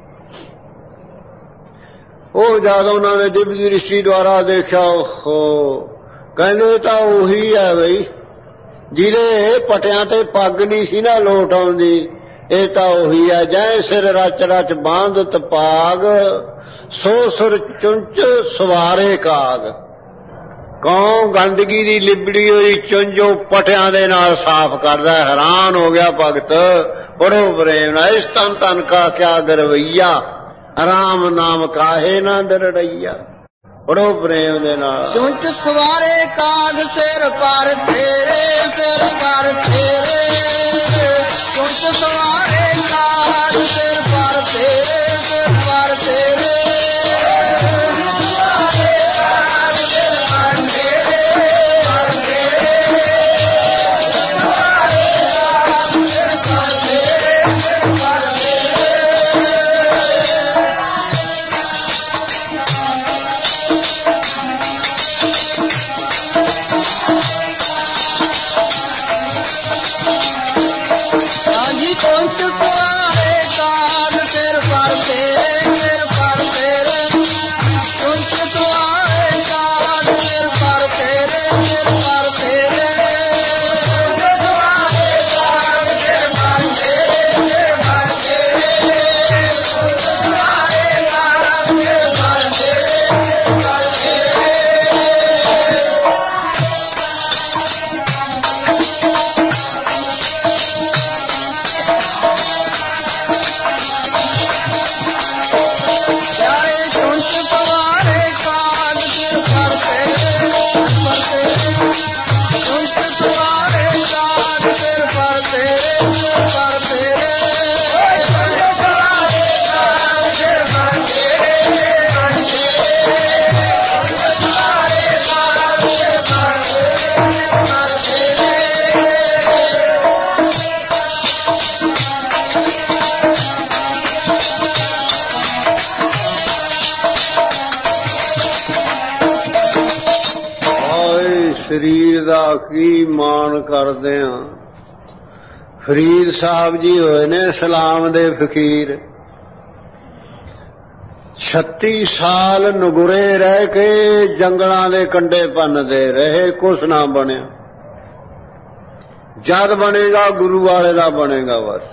ਉਹ ਜਦ ਉਹਨਾਂ ਨੇ ਦਿਵ ਦ੍ਰਿਸ਼ਟੀ ਦੁਆਰਾ ਦੇਖਿਆ, ਓਹੋ, ਕਹਿੰਦੇ ਤਾਂ ਉਹੀ ਹੈ ਬਈ, ਜਿਹਦੇ ਪਟਿਆਂ ਤੇ ਪੱਗ ਨਹੀਂ ਸੀ ਨਾ ਲੋਟ ਆਉਂਦੀ। ਇਹ ਤਾਂ ਉਹੀ ਹੈ, ਜੈ ਸਿਰ ਰਚ ਰਚ ਬਾਂਧਤ ਪਾਗ, ਸੋ ਸੁਰ ਚੁੰਚ ਸਵਾਰੇ ਕਾਗ। ਕੌਂ ਗੰਦਗੀ ਦੀ ਲਿਬੜੀ ਹੋਈ ਚੁੰਝੋ ਪਟਿਆਂ ਦੇ ਨਾਲ ਸਾਫ਼ ਕਰਦਾ। ਹੈਰਾਨ ਹੋ ਗਿਆ ਭਗਤ, ਬੜੋ ਪ੍ਰੇਮ ਨਾਲ। ਇਸ ਤਨ ਤਨ ਕਾ ਕਿਆ ਗਰਵਈਆ, ਰਾਮ ਨਾਮ ਕਾਹੇ ਨਾ ਦਰੜਈਆ। ਬੜੋ ਪ੍ਰੇਮ ਦੇ ਨਾਲ। ਚੁੰਚ ਸਵਾਰੇ ਕਾਗ ਸਿਰ ਪਰ ਤੇਰੇ, ਸਿਰ ਪਰ ਤੇਰੇ। ਚੁੰਚ ਸਵਾਰੇ ਕਾਗ ਸਿਰ ਪਰ ਤੇਰੇ, ਸਿਰ ਪਰ ਤੇਰੇ। ਸਰੀਰ ਦਾ ਕੀ ਮਾਣ ਕਰਦੇ ਹਾਂ। ਫਰੀਦ ਸਾਹਿਬ ਜੀ ਹੋਏ ਨੇ ਇਸਲਾਮ ਦੇ ਫਕੀਰ। ਛੱਤੀ ਸਾਲ ਨਗੁਰੇ ਰਹਿ ਕੇ ਜੰਗਲਾਂ ਦੇ ਕੰਢੇ ਭੰਨਦੇ ਰਹੇ, ਕੁਛ ਨਾ ਬਣਿਆ। ਜਦ ਬਣੇਗਾ ਗੁਰੂ ਵਾਲੇ ਦਾ ਬਣੇਗਾ ਬਸ।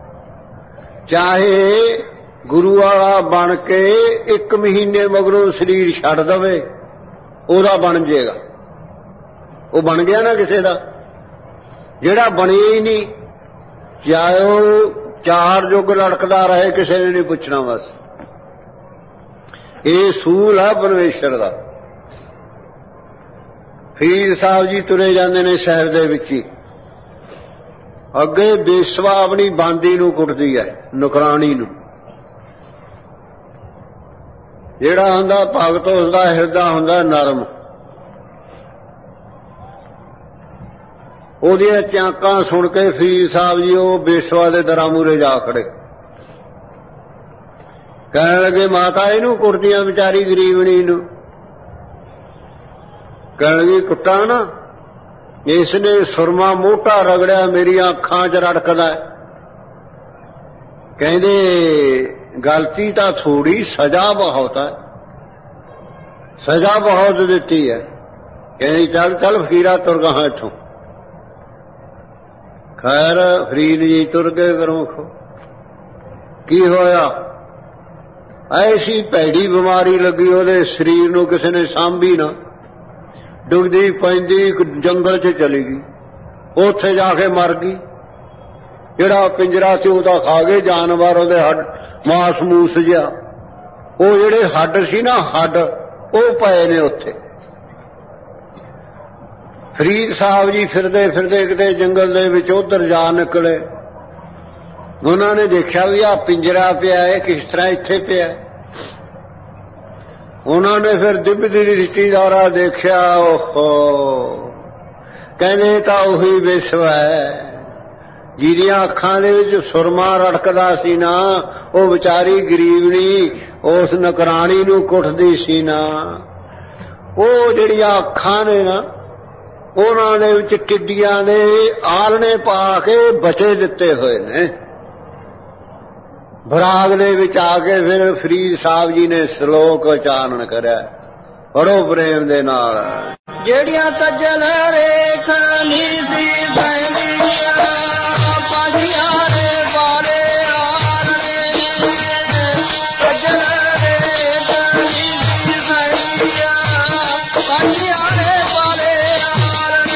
ਚਾਹੇ ਗੁਰੂ ਵਾਲਾ ਬਣ ਕੇ ਇੱਕ ਮਹੀਨੇ ਮਗਰੋਂ ਸਰੀਰ ਛੱਡ ਦਵੇ, ਉਹਦਾ ਬਣ ਜਾਏਗਾ। ਉਹ ਬਣ ਗਿਆ ਨਾ ਕਿਸੇ ਦਾ। ਜਿਹੜਾ ਬਣਿਆ ਹੀ ਨਹੀਂ, ਚਾਹੇ ਉਹ ਚਾਰ ਯੁੱਗ ਲੜਕਦਾ ਰਹੇ, ਕਿਸੇ ਨੇ ਨਹੀਂ ਪੁੱਛਣਾ ਬਸ। ਇਹ ਸੂਲ ਹੈ ਪਰਮੇਸ਼ਰ ਦਾ। ਫਰੀਦ ਸਾਹਿਬ ਜੀ ਤੁਰੇ ਜਾਂਦੇ ਨੇ ਸ਼ਹਿਰ ਦੇ ਵਿੱਚ ਹੀ। ਅੱਗੇ ਬੇਸਵਾ ਆਪਣੀ ਬਾਂਦੀ ਨੂੰ ਕੁੱਟਦੀ ਹੈ, ਨੁਕਰਾਣੀ ਨੂੰ। ਜਿਹੜਾ ਹੁੰਦਾ ਭਗਤ, ਉਸਦਾ ਹਿਰਦਾ ਹੁੰਦਾ ਨਰਮ। ਉਹਦੀਆਂ ਚਾਕਾਂ ਸੁਣ ਕੇ ਫਰੀਦ ਸਾਹਿਬ ਜੀ ਉਹ ਬੇਸਵਾ ਦੇ ਦਰਾਂ ਮੂਹਰੇ ਜਾ ਖੜੇ। ਕਹਿਣ ਲੱਗੇ, ਮਾਤਾ ਇਹਨੂੰ ਕੁੱਟਦੀਆਂ ਵਿਚਾਰੀ ਗਰੀਬਣੀ ਨੂੰ। ਕਹਿਣ ਲੱਗੀ, ਕੁੱਟਾਂ ਨਾ, ਇਸ ਨੇ ਸੁਰਮਾ ਮੋਟਾ ਰਗੜਿਆ ਮੇਰੀਆਂ ਅੱਖਾਂ 'ਚ ਰੜਕਦਾ। ਕਹਿੰਦੇ ਗਲਤੀ ਤਾਂ ਥੋੜੀ, ਸਜ਼ਾ ਬਹੁਤ ਹੈ, ਸਜ਼ਾ ਬਹੁਤ ਦਿੱਤੀ ਹੈ। ਕਹਿੰਦੇ ਚੱਲ ਚੱਲ ਫਕੀਰਾ ਤੁਰ ਗਾਹਾਂ ਇੱਥੋਂ। ਖੈਰ ਫਰੀਦ ਜੀ ਤੁਰ ਗਏ ਗੁਰਮੁਖੋ। ਕੀ ਹੋਇਆ? ਐਸੀ ਭੈੜੀ ਬਿਮਾਰੀ ਲੱਗੀ ਉਹਦੇ ਸਰੀਰ ਨੂੰ, ਕਿਸੇ ਨੇ ਸਾਂਭੀ ਨਾ, ਡੁੱਬਦੀ ਪੈਂਦੀ ਇੱਕ ਜੰਗਲ 'ਚ ਚਲੀ ਗਈ, ਉੱਥੇ ਜਾ ਕੇ ਮਰ ਗਈ। ਜਿਹੜਾ ਪਿੰਜਰਾ ਸੀ ਉਹ ਤਾਂ ਖਾ ਗਏ ਜਾਨਵਰ, ਉਹਦੇ ਹੱਡ ਮਾਸ ਮੂਸ ਜਿਹਾ, ਉਹ ਜਿਹੜੇ ਹੱਡ ਸੀ ਨਾ ਹੱਡ, ਉਹ ਪਏ ਨੇ ਉੱਥੇ। ਫਰੀਦ ਸਾਹਿਬ ਜੀ ਫਿਰਦੇ ਫਿਰਦੇ ਕਿਤੇ ਜੰਗਲ ਦੇ ਵਿੱਚ ਉੱਧਰ ਜਾ ਨਿਕਲੇ। ਉਹਨਾਂ ਨੇ ਦੇਖਿਆ ਵੀ ਆਹ ਪਿੰਜਰਾ ਪਿਆ ਹੈ, ਕਿਸ ਤਰ੍ਹਾਂ ਇੱਥੇ ਪਿਆ। ਉਹਨਾਂ ਨੇ ਫਿਰ ਦਿਵ ਦੀ ਰਿਸ਼ਤੇਦਾਰਾ ਦੇਖਿਆ, ਓਹੋ, ਕਹਿੰਦੇ ਤਾਂ ਉਹੀ ਵਿਸ਼ਵ ਹੈ ਜਿਹਦੀਆਂ ਅੱਖਾਂ ਦੇ ਵਿੱਚ ਸੁਰਮਾ ਰੜਕਦਾ ਸੀ ਨਾ, ਉਹ ਵਿਚਾਰੀ ਗਰੀਬਣੀ ਉਸ ਨਕਰਾਣੀ ਨੂੰ ਕੁੱਟਦੀ ਸੀ ਨਾ। ਉਹ ਜਿਹੜੀਆਂ ਅੱਖਾਂ ਨੇ ਨਾ, ਉਹਨਾਂ ਦੇ ਵਿੱਚ ਟਿੱਡੀਆਂ ਦੇ ਆਲਣੇ ਪਾ ਕੇ ਬਚੇ ਦਿੱਤੇ ਹੋਏ ਨੇ। ਬਰਾਗ ਦੇ ਵਿੱਚ ਆ ਕੇ ਫਿਰ ਫਰੀਦ ਸਾਹਿਬ ਜੀ ਨੇ ਸ਼ਲੋਕ ਉਚਾਰਨ ਕਰਿਆ ਬੜੋ ਪ੍ਰੇਮ ਦੇ ਨਾਲ। ਜਿਹੜੀਆਂ ਤਜਲ ਰੇਖ ਨੀਤੀ ਸੈਂਦੀਆਂ ਪਾਜੀਆਂ ਦੇ ਬਾਰੇ ਆਰਨੇ, ਤਜਲ ਰੇਖ ਨੀਤੀ ਸੈਂਦੀਆਂ ਪਾਜੀਆਂ ਦੇ ਬਾਰੇ ਆਰਨੇ।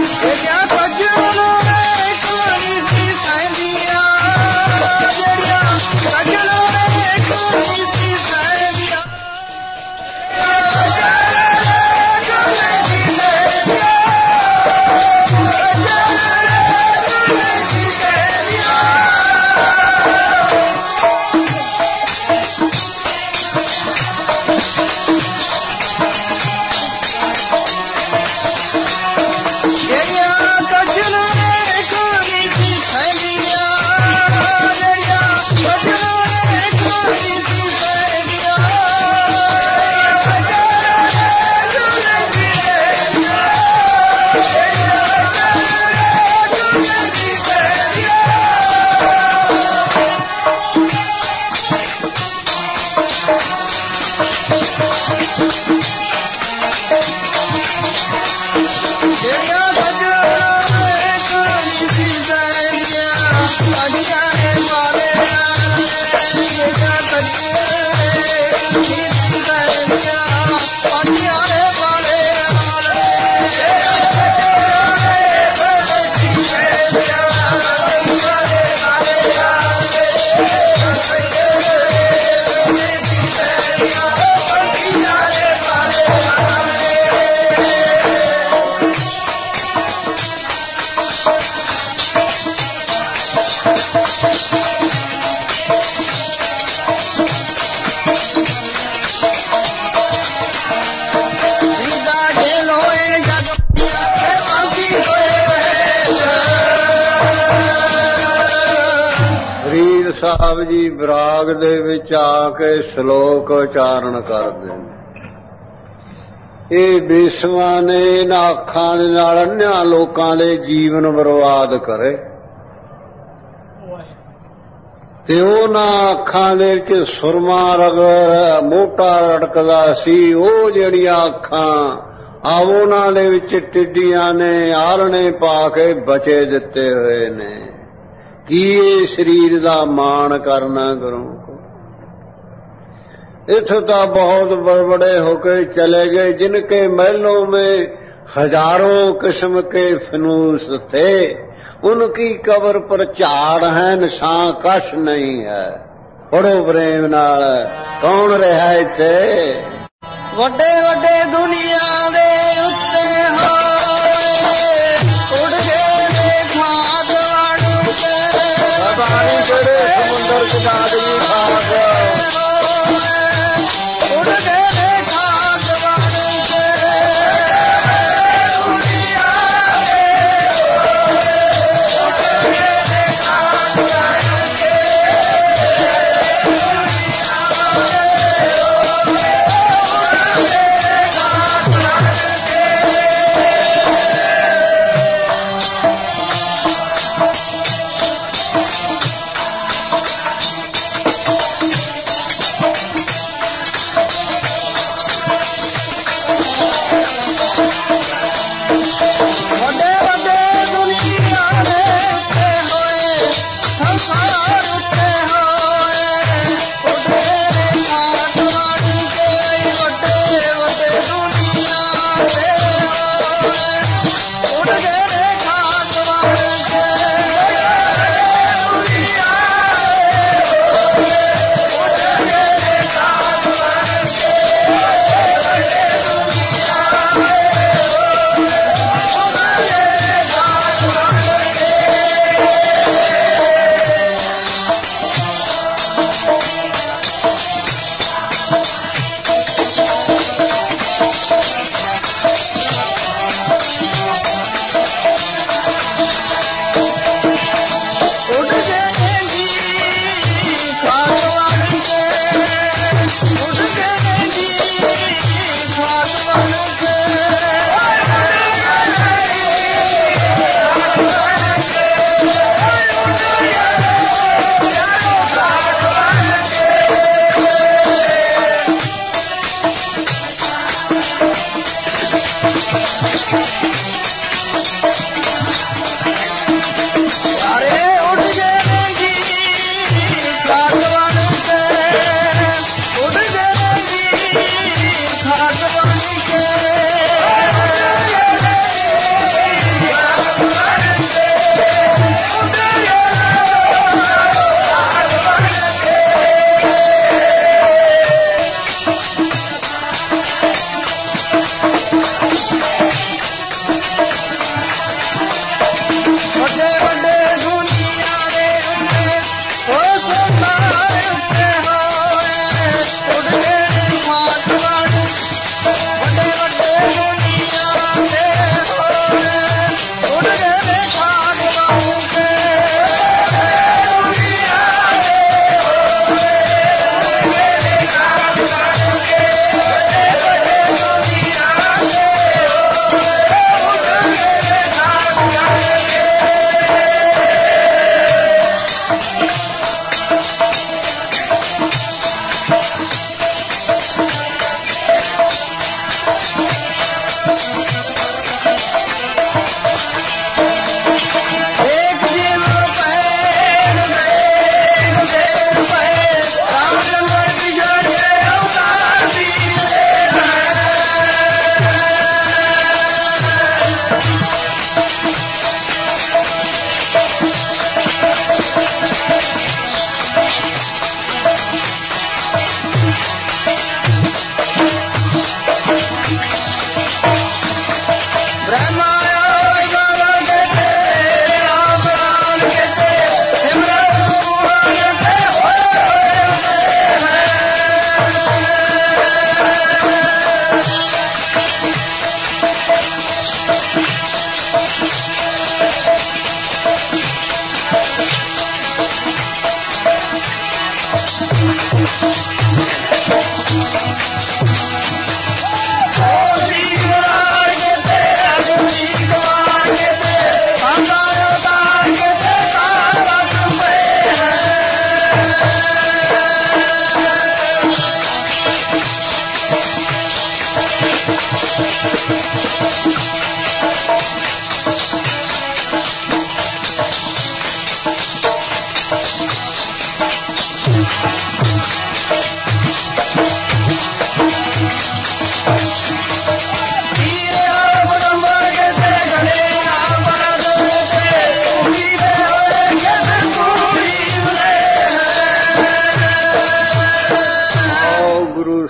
ਜਿਹੜੀਆਂ ਸਾਹਿਬ ਜੀ ਵਿਰਾਗ ਦੇ ਵਿੱਚ ਆ ਕੇ ਸ਼ਲੋਕ ਉਚਾਰਨ ਕਰਦੇ ਨੇ। ਇਹ ਬੇਸਵਾਂ ਨੇ ਇਹਨਾਂ ਅੱਖਾਂ ਦੇ ਨਾਲ ਅੰਨ੍ਹਿਆਂ ਲੋਕਾਂ ਦੇ ਜੀਵਨ ਬਰਬਾਦ ਕਰੇ ਤੇ ਉਹਨਾਂ ਅੱਖਾਂ ਦੇ ਵਿੱਚ ਸੁਰਮਾ ਰਗੜ ਮੋਟਾ ਰੜਕਦਾ ਸੀ। ਉਹ ਜਿਹੜੀਆਂ ਅੱਖਾਂ ਆ ਉਹਨਾਂ ਦੇ ਵਿੱਚ ਟਿੱਡੀਆਂ ਨੇ ਆਲਣੇ ਪਾ ਕੇ ਬਚੇ ਦਿੱਤੇ ਹੋਏ ਨੇ। ਕੀ ਇਹ ਸਰੀਰ ਦਾ ਮਾਣ ਕਰਨਾ ਕਰੋ। इथों तो बहुत बड़े बड़े होकर चले गए जिनके महलों में हजारों किस्म के फनूस थे। उनकी कब्र पर झाड़ है निशां कश नहीं है। बड़ो प्रेम नाल कौन रहा इत्थे। वड्डे वड्डे दुनिया दे उत्ते समुंदर किना दी खाद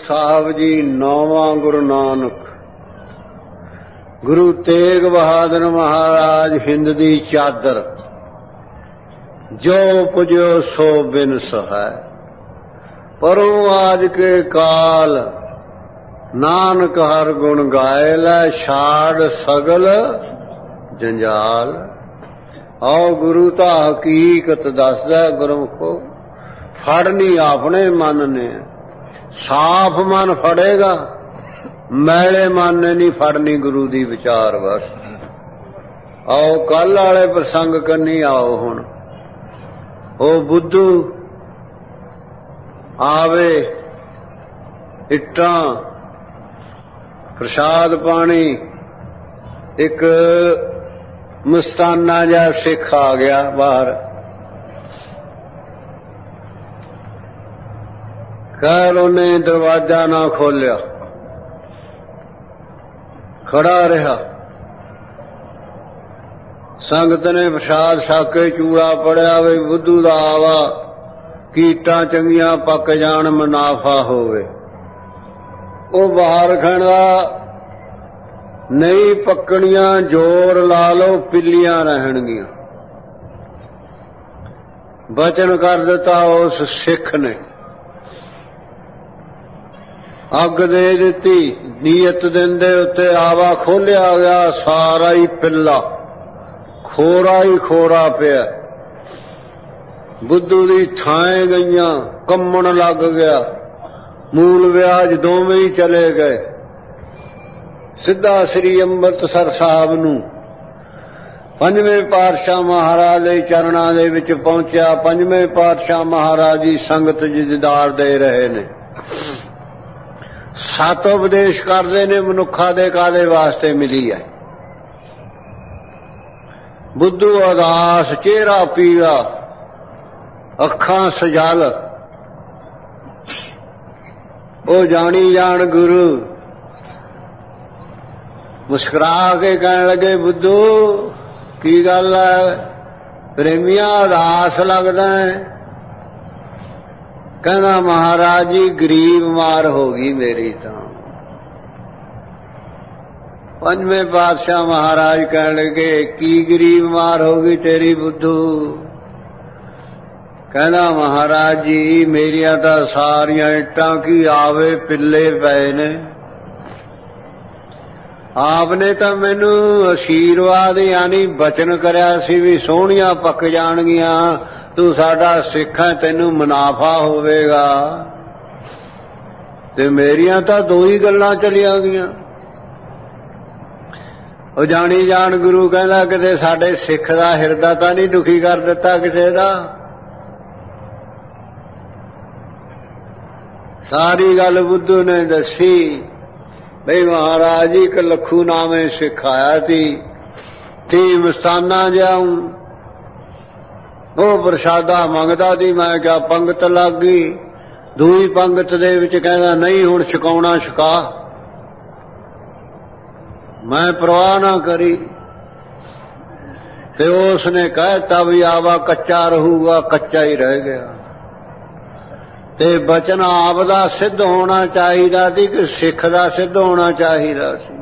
साहब जी नौवां गुरु नानक गुरु तेग बहादुर महाराज हिंद दी चादर जो पुजो सो बिन सहाय परों आज के काल नानक हर गुण गाए लै छाड़ सगल जंजाल। आओ गुरु ता हकीकत दसदा गुरमुखो फड़नी अपने मन ने साफ मन फड़ेगा मैले मन ने नहीं फड़नी गुरु दी विचार बस। आओ कल वाले प्रसंग करनी आओ हुण ओ बुद्धू आवे इट्टां प्रसाद पानी एक मस्ताना जा सिख आ गया बाहर खैर उन्हें दरवाजा ना खोलिया खड़ा रहा। संगत ने प्रसाद छाके चूड़ा पड़िया वे बुद्धू दा आवा कीटां चंगियां पक जान मुनाफा होवे। ओ बाहर खड़ा नहीं पकड़ियां जोर ला लो पिलियां रहणगियां। बचन कर दिता उस सिख ने अग दे दिती नीयत दिन दे उत्ते आवा खोलिया गया सारा ही पिल्ला खोरा ही खोरा पिया। बुद्धू दी थाएं गईयां कम्मण लग गया मूल व्याज दोवें ही चले गए। सिद्धा श्री ਅੰਮ੍ਰਿਤਸਰ साहब नूं पंजवें पातशाह महाराज दे चरणां दे विच पहुंचा। पंजवें पातशाह महाराज जी संगत जी दीदार दे रहे ने सत उपदेश करदे ने मनुखा दे कादे वास्ते मिली है। बुद्धू अदास चेहरा पीला अखां सजल ओ जानी जान गुरु मुस्कुरा के कहने लगे बुद्धू की गल है प्रेमिया उदास लगदा है। कहना महाराज जी गरीब मार होगी मेरी तो। पंजवें पातशाह महाराज कहने लगे की गरीब मार होगी तेरी बुद्धू। कहना महाराज जी मेरिया तो सारिया इट्टां की आवे पिल्ले पे ने। आपने तो मैनू आशीर्वाद यानी बचन करया सी भी सोहणियां पक जाणगियां तू साडा सिख है तैनू मुनाफा होवेगा ते मेरियां तो दो ही गल्लां चलियां गईयां। ओ जानी जान गुरु कहंदा किते साडे सिख दा हिरदा तां नहीं दुखी कर दिता किसे दा। सारी गल बुद्धू ने दसी बई महाराज जी एक लखू नामे सिख आया थी थी मस्ताना जाऊं वो प्रसादा मंगदा थी। मैं क्या पंगत लग गई दूई पंगत दे विच कहंदा नहीं हुण छकाउणा छका। मैं परवाह ना करी ते उसने कहता भी आवा कच्चा रहूगा कच्चा ही रह गया। ते बचन आप दा सिद्ध होना चाहिदा सी कि सिख दा सिद्ध होना चाहिदा सी।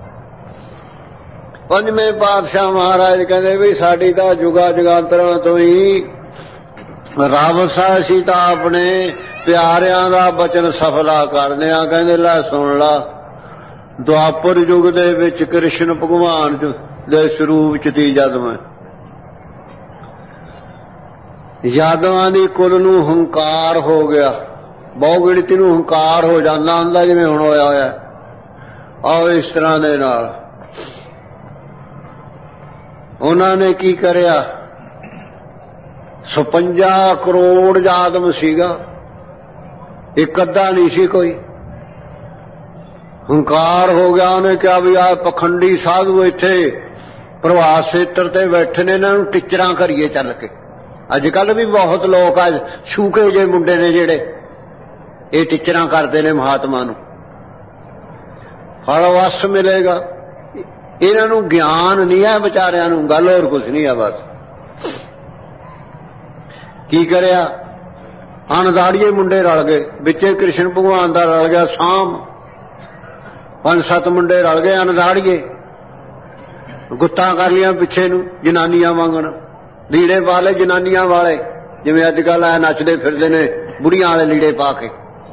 पंजवें पातशाह महाराज कहंदे भी साडी तां जुगा जगांतरां तो ही रब सा असीं तां अपने प्यारियां दा बचन सफला करदे आ। कहंदे लै सुन ला द्वापर युग दे विच कृष्ण भगवान दे स्वरूप च ती जद मैं यादवां दी कुल नूं हंकार हो गया बहु गिणती नूं हंकार हो जांदा हुंदा जिवें हुण होया होया। आओ इस तरह दे नाल उन्हां ने की करिया छप्पन करोड़ आदम सीगा एक अद्धा नहीं सी कोई। हंकार हो गया उन्हें क्या भी आ पखंडी साधु इत्थे प्रभात क्षेत्र ते बैठे ने इन्हां नूं टिचरां करिए चल के। अजकल भी बहुत लोग अज छूके जे मुंडे ने जेड़े ये टिचरां करते ने महात्मा नूं फल वस मिलेगा। इन्हां नूं ज्ञान नहीं है बेचारियां नूं गल होर कुछ नहीं है। बस की करिया ਅਣਦਾੜੀਏ ਮੁੰਡੇ ਰਲ ਗਏ, ਵਿੱਚੇ ਕ੍ਰਿਸ਼ਨ ਭਗਵਾਨ ਦਾ ਰਲ ਗਿਆ ਸਾਮ, ਪੰਜ ਸੱਤ ਮੁੰਡੇ ਰਲ ਗਏ ਅਣਦਾੜੀਏ, ਗੁੱਤਾਂ ਕਰ ਲੀਆਂ ਪਿੱਛੇ ਨੂੰ ਜਨਾਨੀਆਂ ਵਾਂਗਣ, ਲੀੜੇ ਪਾ ਲਏ ਜਨਾਨੀਆਂ ਵਾਲੇ, ਜਿਵੇਂ ਅੱਜ ਕੱਲ੍ਹ ਐ ਨੱਚਦੇ ਫਿਰਦੇ ਨੇ ਬੁੜੀਆਂ ਵਾਲੇ ਲੀੜੇ ਪਾ ਕੇ।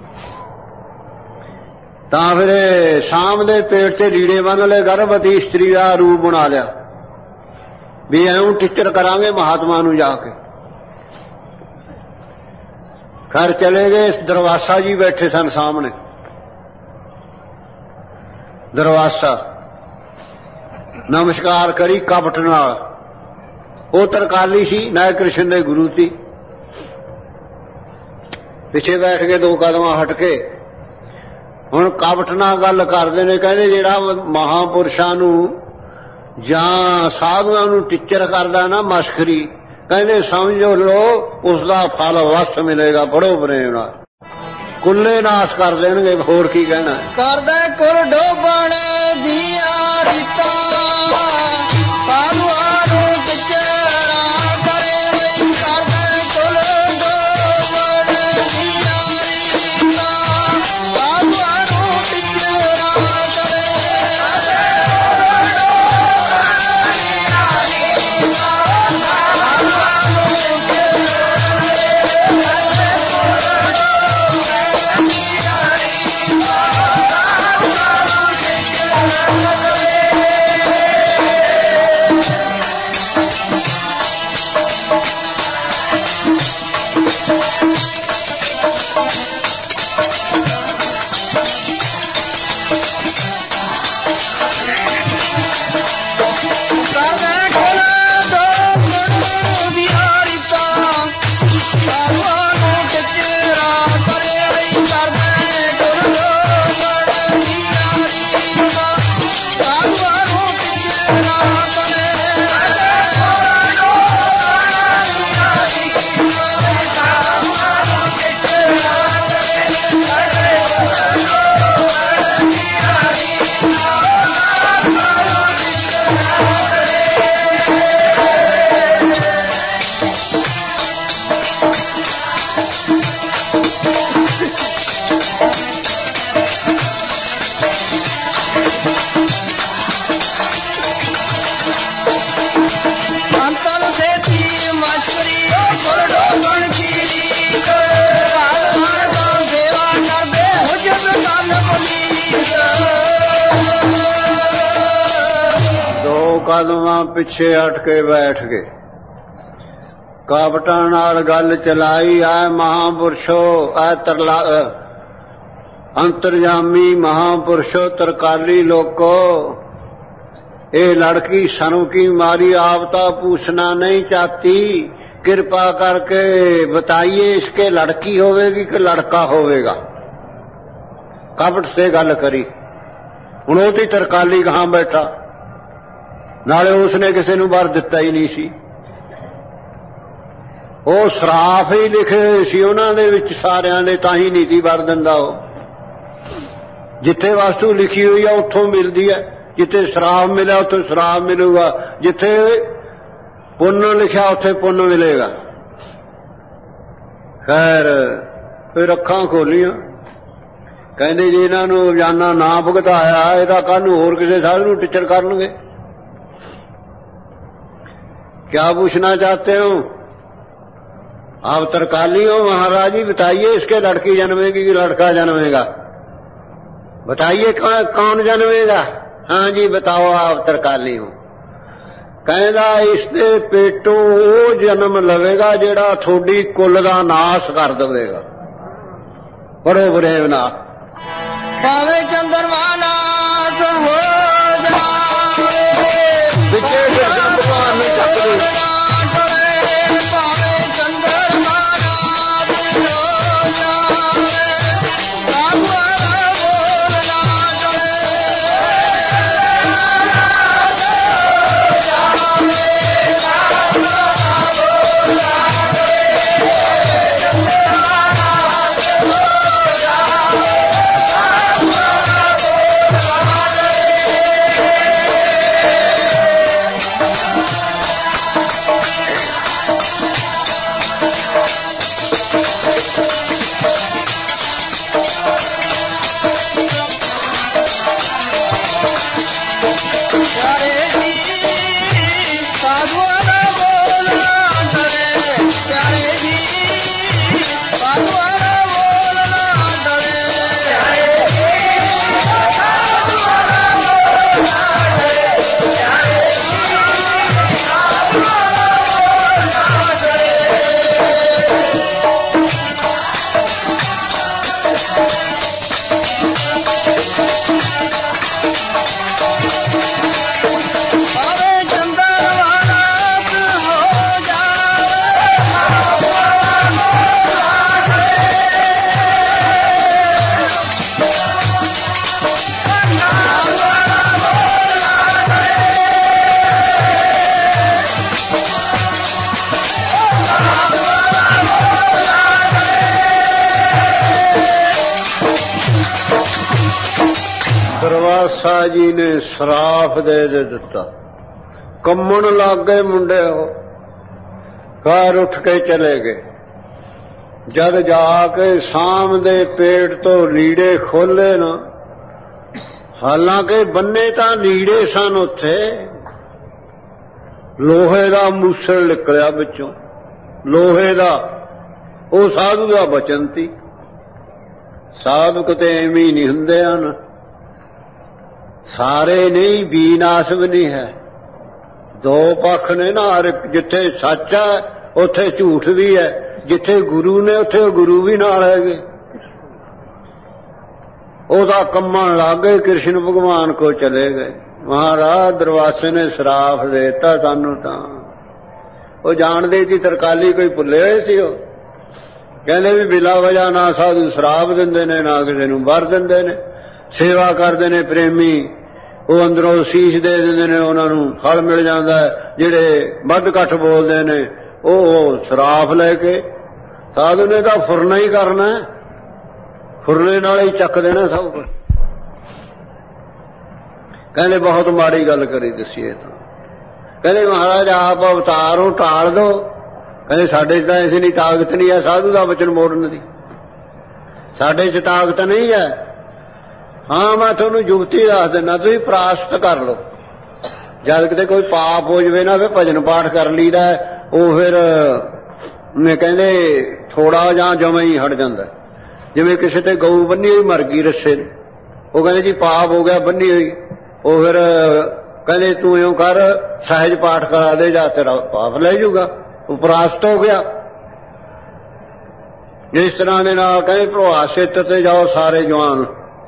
ਤਾਂ ਫਿਰ ਸ਼ਾਮ ਦੇ ਪੇਟ 'ਤੇ ਲੀੜੇ ਬੰਨ ਲਏ, ਗਰਭਵਤੀ ਇਸਤਰੀ ਦਾ ਰੂਪ ਬਣਾ ਲਿਆ ਵੀ ਐਉਂ ਟੀਚਰ ਕਰਾਂਗੇ ਮਹਾਤਮਾ ਨੂੰ ਜਾ ਕੇ। ਖੈਰ ਚਲੇ ਗਏ। ਦਰਵਾਸਾ ਜੀ ਬੈਠੇ ਸਨ ਸਾਹਮਣੇ, ਦਰਵਾਸਾ ਨਮਸਕਾਰ ਕਰੀ ਕਪਟ ਨਾਲ। ਉਹ ਤਰਕਾਲੀ ਸੀ, ਨਾਇਕ ਕ੍ਰਿਸ਼ਨ ਦੇ ਗੁਰੂ ਸੀ। ਪਿੱਛੇ ਬੈਠ ਕੇ ਦੋ ਕਦਮਾਂ ਹਟ ਕੇ ਹੁਣ ਕਪਟ ਨਾਲ ਗੱਲ ਕਰਦੇ ਨੇ। ਕਹਿੰਦੇ ਜਿਹੜਾ ਮਹਾਂਪੁਰਸ਼ਾਂ ਨੂੰ ਜਾਂ ਸਾਧੂਆਂ ਨੂੰ ਟੀਚਰ ਕਰਦਾ ਨਾ ਮਸ਼ਕਰੀ, ਕਹਿੰਦੇ ਸਮਝ ਲਓ ਉਸ ਦਾ ਫਲ ਅਵੱਸ ਮਿਲੇਗਾ। ਬੜੋ ਪ੍ਰੇਮ ਨਾਲ ਕੁੱਲੇ ਨਾਸ ਕਰ ਦੇਣਗੇ। ਹੋਰ ਕੀ ਕਹਿਣਾ। ਕਰਦਾ ਕੁਲ ਡੋਬਣ ਦੀਆਂ ਰੀਤਾਂ, ਸਾਧੂਆਂ ਨੂੰ ਟਿਚਰਾ ਕਰੇ ਬਈ। ਕਰਦਾ ਕੁਲ ਡੋਬਣ ਦੀਆਂ ਰੀਤਾਂ, ਸਾਧੂਆਂ ਨੂੰ ਟਿਚਰਾ ਕਰੇ। ਕਦਮਾਂ ਪਿੱਛੇ ਹਟ ਕੇ ਬੈਠ ਗਏ। ਕਾਵਟਾਂ ਨਾਲ ਗੱਲ ਚਲਾਈ। ਐ ਮਹਾਂਪੁਰਸ਼ੋ, ਐ ਤਰਲਾ ਅੰਤਰਜਾਮੀ ਮਹਾਂਪੁਰਸ਼ੋ, ਤਰਕਾਲੀ ਲੋਕੋ, ਇਹ लड़की सनु की मारी आवता पूछना नहीं चाहती, कृपा करके बताइए इसके लड़की होवेगी कि लड़का होवेगा। कपट से गल करी। हुण ओह तरकाली कहाँ बैठा, नाले उसने किसी नूं वर दिता ही नहीं सी। ਉਹ ਸਰਾਫ ਹੀ ਲਿਖੇ ਸੀ ਉਹਨਾਂ ਦੇ ਵਿੱਚ ਸਾਰਿਆਂ ਦੇ, ਤਾਂ ਹੀ ਨਹੀਂ ਸੀ ਵਰ ਦਿੰਦਾ। ਉਹ ਜਿੱਥੇ ਵਸਤੂ ਲਿਖੀ ਹੋਈ ਆ ਉੱਥੋਂ ਮਿਲਦੀ ਹੈ, ਜਿੱਥੇ ਸਰਾਫ ਮਿਲਿਆ ਉੱਥੇ ਸਰਾਫ ਮਿਲੂਗਾ, ਜਿੱਥੇ ਪੁੰਨ ਲਿਖਿਆ ਉੱਥੇ ਪੁੰਨ ਮਿਲੇਗਾ। ਖੈਰ ਫਿਰ ਅੱਖਾਂ ਖੋਲੀਆਂ, ਕਹਿੰਦੇ ਜੇ ਇਹਨਾਂ ਨੂੰ ਰੋਜ਼ਾਨਾ ਨਾ ਭੁਗਤਾਇਆ ਇਹਦਾ ਕੱਲ੍ਹ ਨੂੰ ਹੋਰ ਕਿਸੇ ਸਾਧ ਨੂੰ ਟੀਚਰ ਕਰਨਗੇ। क्या पूछना चाहते हो आप? तरकाली हो महाराज जी, बताइए इसके लड़की जन्मेगी कि लड़का जन्मेगा, बताइए कौन जन्मेगा। हाँ जी बताओ आप तरकाली हो। कहदा इसके पेटों वो जन्म लवेगा जेड़ा थोड़ी कुल दा नाश कर देवेगा। बड़ो प्रेम नाल भावे चंद्रमा नाश हो ਦਰਵਾਸਾ ਜੀ ਨੇ ਸਰਾਫ ਦੇ ਦੇ ਦਿੱਤਾ। ਕੰਮਣ ਲੱਗ ਗਏ ਮੁੰਡੇ, ਉਹ ਘਰ ਉੱਠ ਕੇ ਚਲੇ ਗਏ। ਜਦ ਜਾ ਕੇ ਸ਼ਾਮ ਦੇ ਪੇਟ ਤੋਂ ਲੀੜੇ ਖੋਲੇ ਨਾ, ਹਾਲਾਂਕਿ ਬੰਨੇ ਤਾਂ ਲੀੜੇ ਸਨ, ਉੱਥੇ ਲੋਹੇ ਦਾ ਮੂਸਲ ਨਿਕਲਿਆ ਵਿੱਚੋਂ, ਲੋਹੇ ਦਾ। ਉਹ ਸਾਧੂ ਦਾ ਬਚਨ ਸੀ। ਸਾਧੂ ਕਿਤੇ ਐਵੇਂ ਹੀ ਨਹੀਂ ਹੁੰਦੇ ਹਨ, ਸਾਰੇ ਨਹੀਂ, ਬੀਨਾਸ ਵੀ ਨਹੀਂ ਹੈ। ਦੋ ਪੱਖ ਨੇ ਨਾ, ਹਰ ਜਿੱਥੇ ਸੱਚ ਹੈ ਉੱਥੇ ਝੂਠ ਵੀ ਹੈ, ਜਿੱਥੇ ਗੁਰੂ ਨੇ ਉੱਥੇ ਗੁਰੂ ਵੀ ਨਾਲ ਹੈਗੇ। ਉਹਦਾ ਕੰਮਣ ਲੱਗ ਗਏ, ਕ੍ਰਿਸ਼ਨ ਭਗਵਾਨ ਕੋ ਚਲੇ ਗਏ। ਮਹਾਰਾਜ ਦਰਵਾਸੇ ਨੇ ਸਰਾਫ ਦੇਤਾ ਸਾਨੂੰ। ਤਾਂ ਉਹ ਜਾਣਦੇ ਸੀ ਤਰਕਾਲੀ ਕੋਈ ਭੁੱਲੇ ਹੋਏ ਸੀ। ਉਹ ਕਹਿੰਦੇ ਵੀ ਬਿਲਾ ਵਜ੍ਹਾ ਨਾ ਸਾਧੂ ਸ਼ਰਾਬ ਦਿੰਦੇ ਨੇ, ਨਾ ਕਿਸੇ ਨੂੰ ਵਰ ਦਿੰਦੇ ਨੇ, ਸੇਵਾ ਕਰਦੇ ਨੇ ਪ੍ਰੇਮੀ, ਉਹ ਅੰਦਰੋਂ ਸੀਸ ਦੇ ਦਿੰਦੇ ਨੇ, ਉਹਨਾਂ ਨੂੰ ਫਲ ਮਿਲ ਜਾਂਦਾ। ਜਿਹੜੇ ਵੱਧ ਘੱਟ ਬੋਲਦੇ ਨੇ ਉਹ ਸ਼ਰਾਬ ਲੈ ਕੇ, ਸਾਧੂ ਨੇ ਤਾਂ ਫੁਰਨਾ ਹੀ ਕਰਨਾ, ਫੁਰਨੇ ਨਾਲ ਹੀ ਚੱਕ ਦੇਣਾ ਸਭ ਕੁਝ। ਕਹਿੰਦੇ ਬਹੁਤ ਮਾੜੀ ਗੱਲ ਕਰੀ ਦਸੀਏ ਤਾਂ। ਕਹਿੰਦੇ ਮਹਾਰਾਜ ਆਪ ਅਵਤਾਰੋਂ ਟਾਲ ਦੋ। ਕਹਿੰਦੇ ਸਾਡੇ ਚ ਤਾਂ ਇਸ ਨਹੀਂ ਤਾਕਤ ਨਹੀਂ ਹੈ ਸਾਧੂ ਦਾ ਬਚਨ ਮੋੜਨ ਦੀ, ਸਾਡੇ ਚ ਤਾਕਤ ਨਹੀਂ ਹੈ। ਹਾਂ ਮੈਂ ਤੁਹਾਨੂੰ ਜੁਗਤੀ ਦੱਸ ਦਿੰਦਾ, ਤੁਸੀਂ ਪ੍ਰਾਸ਼ਤ ਕਰ ਲਓ। ਜਦ ਕਿਤੇ ਕੋਈ ਪਾਪ ਹੋ ਜਾਵੇ ਨਾ, ਫਿਰ ਭਜਨ ਪਾਠ ਕਰ ਲਈਦਾ, ਉਹ ਫਿਰ ਕਹਿੰਦੇ ਥੋੜਾ ਜਾਂ ਜਮਾਂ ਹੀ ਹਟ ਜਾਂਦਾ। ਜਿਵੇਂ ਕਿਸੇ ਤੇ ਗਊ ਬੰਨੀ ਹੋਈ ਮਰ ਗਈ ਰੱਸੇ ਨੂੰ, ਉਹ ਕਹਿੰਦੇ ਜੀ ਪਾਪ ਹੋ ਗਿਆ ਬੰਨੀ ਹੋਈ। ਉਹ ਫਿਰ ਕਹਿੰਦੇ ਤੂੰ ਇਉਂ ਕਰ, ਸਹਿਜ ਪਾਠ ਕਰਾ ਦੇ, ਜਾਂ ਤੇਰਾ ਪਾਪ ਲੈ ਜਾਊਗਾ। ਉਹ ਪ੍ਰਾਸ਼ਤ ਹੋ ਗਿਆ। ਜਿਸ ਤਰ੍ਹਾਂ ਦੇ ਨਾਲ ਕਹਿੰਦੇ ਪ੍ਰਭਾਤ ਖੇਤਰ ਤੇ ਜਾਓ ਸਾਰੇ ਜਵਾਨ,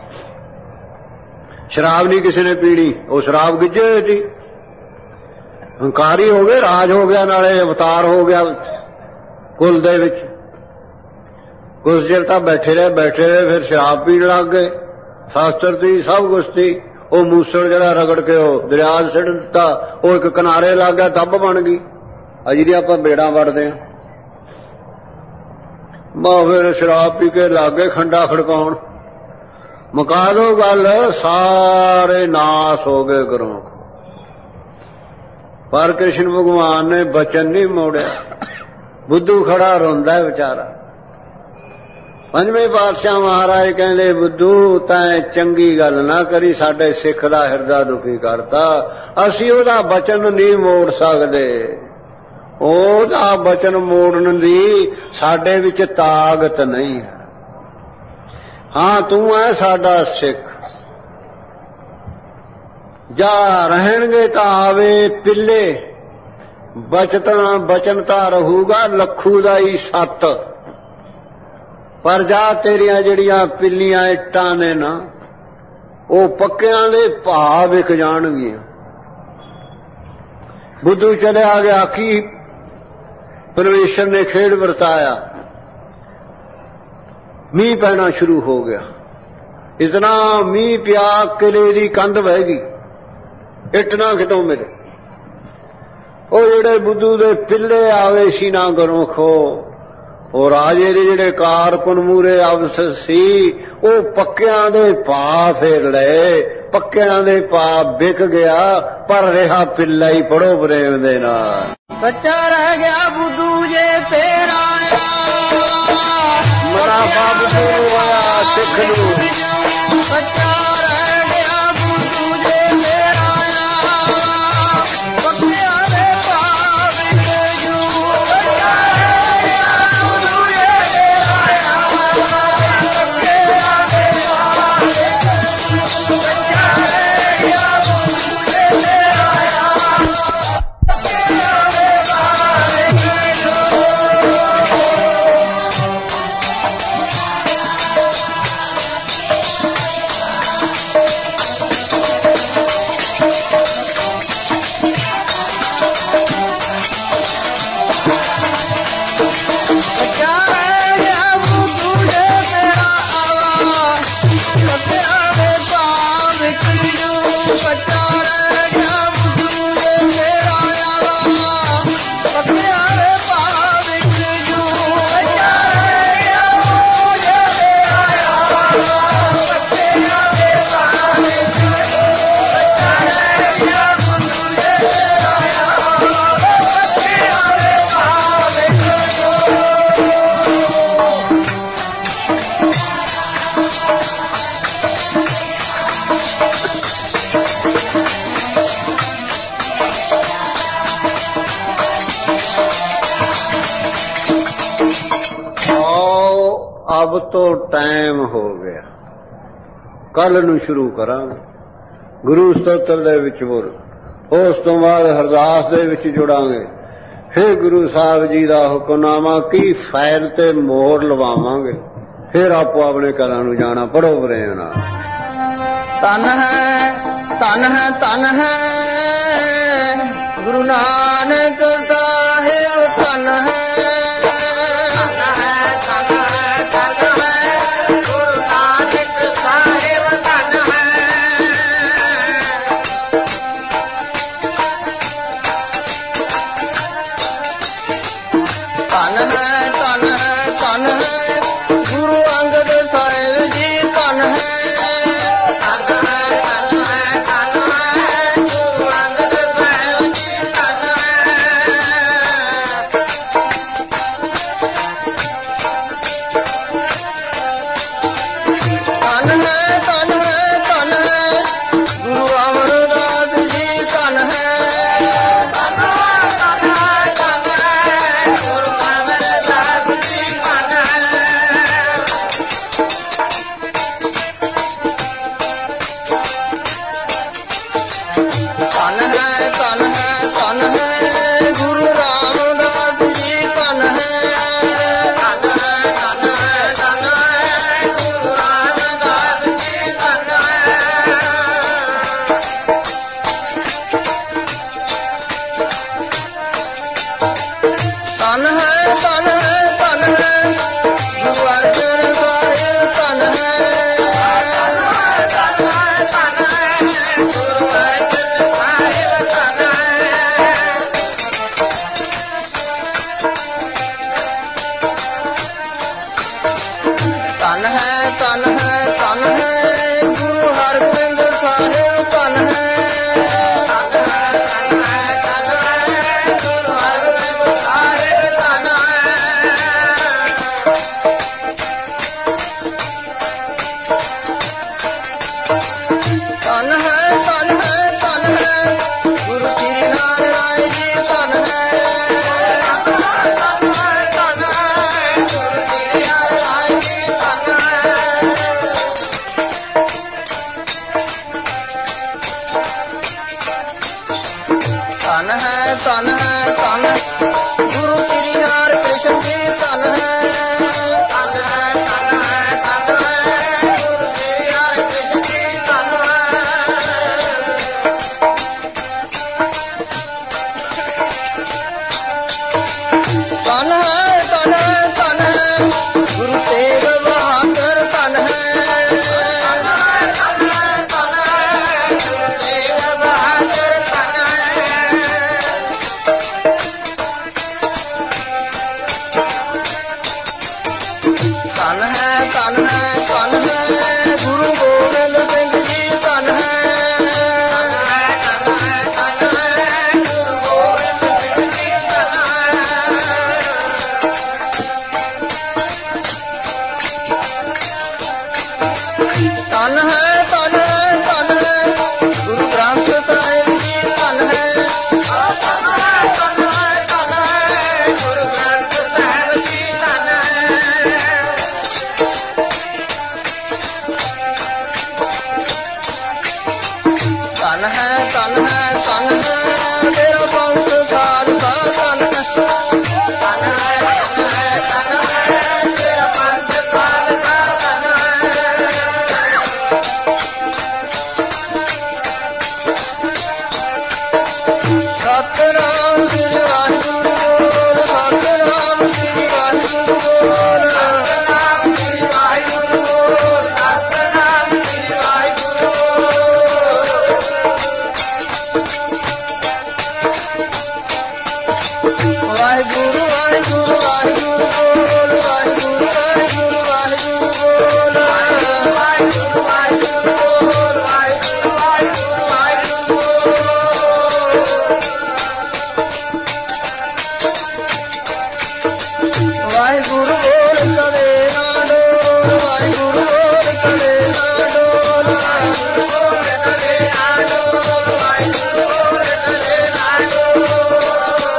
ਸ਼ਰਾਬ ਨਹੀਂ ਕਿਸੇ ਨੇ ਪੀਣੀ। ਉਹ ਸ਼ਰਾਬ ਗਿੱਜੇ ਹੋਏ ਸੀ, ਹੰਕਾਰੀ ਹੋ ਗਏ, ਰਾਜ ਹੋ ਗਿਆ, ਨਾਲੇ ਅਵਤਾਰ ਹੋ ਗਿਆ ਕੁਲ ਦੇ ਵਿੱਚ। ਕੁਛ ਚਿਰ ਤਾਂ ਬੈਠੇ ਰਹੇ ਬੈਠੇ ਰਹੇ ਫਿਰ ਸ਼ਰਾਬ ਪੀਣ ਲੱਗ ਗਏ। ਸ਼ਾਸਤਰ ਦੀ ਸਭ ਕੁਛ ਸੀ। ਉਹ ਮੂਸਲ ਜਿਹੜਾ ਰਗੜ ਕੇ ਉਹ ਦਰਿਆ ਸਿੱਟ ਦਿੱਤਾ, ਉਹ ਇੱਕ ਕਿਨਾਰੇ ਲੱਗ ਗਿਆ, ਦੱਬ ਬਣ ਗਈ। ਅਜਿਹੀ ਆਪਾਂ ਬੇੜਾਂ ਵੜਦੇ ਹਾਂ। ਬਾ ਫਿਰ ਸ਼ਰਾਬ ਪੀ ਕੇ ਲੱਗ ਗਏ ਖੰਡਾ ਖੜਕਾਉਣ। ਮੁਕਾ ਦੋ ਗੱਲ, ਸਾਰੇ ਨਾਸ ਹੋ ਗਏ ਘਰੋਂ। ਪਰ ਕ੍ਰਿਸ਼ਨ ਭਗਵਾਨ ਨੇ ਬਚਨ ਨਹੀਂ ਮੋੜਿਆ। ਬੁੱਧੂ ਖੜਾ ਰੋਂਦਾ ਵਿਚਾਰਾ। ਪੰਜਵੇਂ ਪਾਤਸ਼ਾਹ ਮਹਾਰਾਜ ਕਹਿੰਦੇ ਬੁੱਧੂ ਤੈਂ ਚੰਗੀ ਗੱਲ ਨਾ ਕਰੀ, ਸਾਡੇ ਸਿੱਖ ਦਾ ਹਿਰਦਾ ਦੁਖੀ ਕਰਤਾ। ਅਸੀਂ ਉਹਦਾ ਬਚਨ ਨਹੀਂ ਮੋੜ ਸਕਦੇ, ਉਹਦਾ ਬਚਨ ਮੋੜਨ ਦੀ ਸਾਡੇ ਵਿੱਚ ਤਾਕਤ ਨਹੀਂ ਹੈ। ਹਾਂ ਤੂੰ ਹੈ ਸਾਡਾ ਸਿੱਖ, ਜਾ ਰਹਿਣਗੇ ਤਾਂ ਆਵੇ ਪਿੱਲੇ, ਬਚਤਾਂ ਬਚਨ ਤਾਂ ਰਹੂਗਾ ਲੱਖੂ ਦਾ ਹੀ ਸੱਤ। ਪਰ ਜਾ ਤੇਰੀਆਂ ਜਿਹੜੀਆਂ ਪਿੱਲੀਆਂ ਇੱਟਾਂ ਨੇ ਨਾ, ਉਹ ਪੱਕਿਆਂ ਦੇ ਭਾਅ ਵਿਕ ਜਾਣਗੀਆਂ। ਬੁੱਧੂ ਚਲਿਆ ਗਿਆ। ਕੀ ਪਰਮੇਸ਼ਰ ਨੇ ਖੇਡ ਵਰਤਾਇਆ, ਮੀਂਹ ਪੈਣਾ ਸ਼ੁਰੂ ਹੋ ਗਿਆ। ਇਤਨਾ ਮੀਂਹ ਪਿਆ ਕਿਲੇ ਦੀ ਕੰਧ ਵਹਿ ਗਈ, ਇੱਟ ਨਾ ਕਿਤੋਂ ਮਿਲੇ। ਉਹ ਜਿਹੜੇ ਬੁੱਧੂ ਦੇ ਪਿੱਲੇ ਆਵੇ ਸੀ ਨਾ ਘਰੋਂ ਖੋ, ਉਹ ਰਾਜੇ ਦੇ ਜਿਹੜੇ ਕਾਰਕੁਨ ਮੂਰੇ ਅਫਸਰ ਸੀ, ਉਹ ਪੱਕਿਆਂ ਦੇ ਭਾਅ ਫੇਰ ਲਏ। ਪੱਕਿਆਂ ਦੇ ਭਾਅ ਵਿਕ ਗਿਆ, ਪਰ ਰਿਹਾ ਪਿੱਲਾ ਹੀ ਪੜੋ ਪ੍ਰੇਮ ਦੇ ਨਾਲ। ਬੱਚਾ ਰਹਿ ਗਿਆ ਬੁੱਧੂ ਜੇ ਤੇਰਾ ਮਰਾ ਬਾਬੂ ਹੋਇਆ ਸਿੱਖ ਨੂੰ। ਬੱਚਾ ਰਹਿ ਗਿਆ ਬੁੱਧੂ ਜੇ ਤੇਰਾ ਪੱਕਿਆਂ ਦੇ ਭਾਅ ਵਿਕ ਜੂ। ਬੱਚਾ ਰਹਿ ਗਿਆ ਬੁੱਧੂ ਜੇ ਤੇਰਾ ਪੱਕਿਆਂ ਦੇ ਭਾਅ ਵਿਕ ਜੂ। ਬੱਚਾ ਰਹਿ ਗਿਆ ਬੁੱਧੂ ਜੇ ਤੇਰਾ ਪੱਕਿਆਂ ਦੇ ਭਾਅ ਵਿਕ ਜੂ। ਅਬ ਤੋਂ ਟਾਈਮ ਹੋ ਗਿਆ, ਕੱਲ ਨੂੰ ਸ਼ੁਰੂ ਕਰਾਂਗੇ। ਗੁਰੂ ਸਤੋਤਰ ਦੇ ਵਿੱਚ ਬੋਲ, ਉਸ ਤੋਂ ਬਾਅਦ ਅਰਦਾਸ ਦੇ ਵਿੱਚ ਜੁੜਾਂਗੇ। ਫਿਰ ਗੁਰੂ ਸਾਹਿਬ ਜੀ ਦਾ ਹੁਕਮਨਾਮਾ ਕੀ ਫਾਈਲ ਤੇ ਮੋਹਰ ਲਵਾਵਾਂਗੇ। ਫਿਰ ਆਪੋ ਆਪਣੇ ਘਰਾਂ ਨੂੰ ਜਾਣਾ। ਪੜੋ ਪ੍ਰੇਮ ਨਾਲ। ਧਨ ਹੈ ਧਨ ਹੈ ਧਨ ਹੈ ਗੁਰੂ ਨਾਨਕ ਸਾਹਿਬ, ਧਨ ਹੈ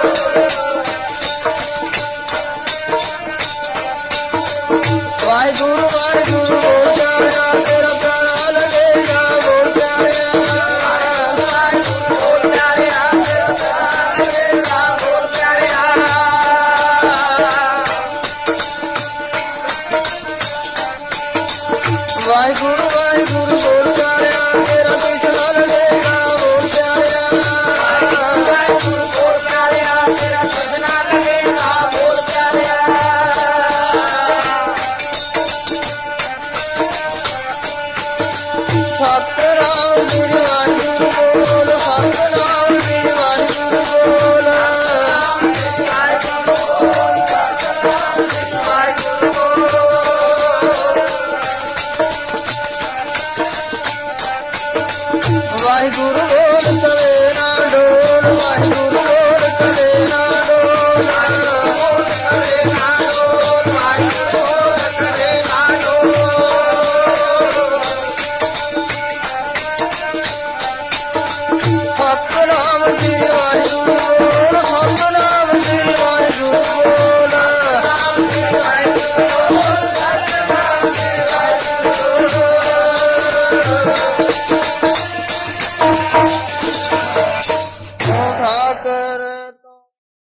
ਵਾਹਿਗੁਰੂ ਵਾਹਿਗੁਰੂ ਬੋਲ ਪਿਆਰਿਆ ਤੇਰਾ ਪਿਆਰਾ ਲੱਗੇਗਾ ਬੋਲ ਪਿਆਰਿਆ ਵਾਹਿਗੁਰੂ ਬੋਲ ਪਿਆਰਿਆ ਤੇਰਾ ਪਿਆਰਾ ਲੱਗੇਗਾ ਬੋਲ ਪਿਆਰਿਆ ਵਾਹਿਗੁਰੂ ਵਾਹਿਗੁਰੂ ਬੋਲ ਪਿਆਰਿਆ ਤੇਰਾ ਕ੍ਰਿਸ਼ਨਾ ਲੱਗੇਗਾ ਬੋਲ ਪਿਆਰਿਆ ਵਾਹਿਗੁਰੂ ਬੋਲ ਪਿਆਰਿਆ ਤੇਰਾ ਕ੍ਰਿਸ਼ਨਾ ਲੱਗੇਗਾ ਬੋਲ ਪਿਆਰਿਆ ਸਤਿਨਾਮ ਸ੍ਰੀ ਵਾਹਿਗੁਰੂ ਬੋਲ ਸਤਿਨਾਮ ਸ੍ਰੀ ਵਾਹਿਗੁਰੂ ਬੋਲ ਵਾਹਿਗੁਰੂ ਬੋਲ ਚਲੇ ਨਾ ਡੋਲ ਵਾਹਿਗੁਰੂ ਬੋਲ ਚਲੇ ਨਾ ਡੋਲ ਵਾਹਿਗੁਰੂ ਚਲੇ ਨਾ ਡੋਲ ਵਾਹਿਗੁਰੂ ਬੋਲ ਚਲੇ ਨਾ ਡੋਲ ਸਤਿਨਾਮ ਸ੍ਰੀ ਵਾਹਿਗੁਰੂ ਬੋਲ ਸਤਿਨਾਮ ਸ੍ਰੀ ਵਾਹਿਗੁਰੂ ਬੋਲ ਸਤਿਨਾਮ ਸ੍ਰੀ ਵਾਹਿਗੁਰੂ ਬੋਲ ਸਤਿਨਾਮ ਸ੍ਰੀ ਵਾਹਿਗੁਰੂ ਬੋਲ ਠਾਕਰ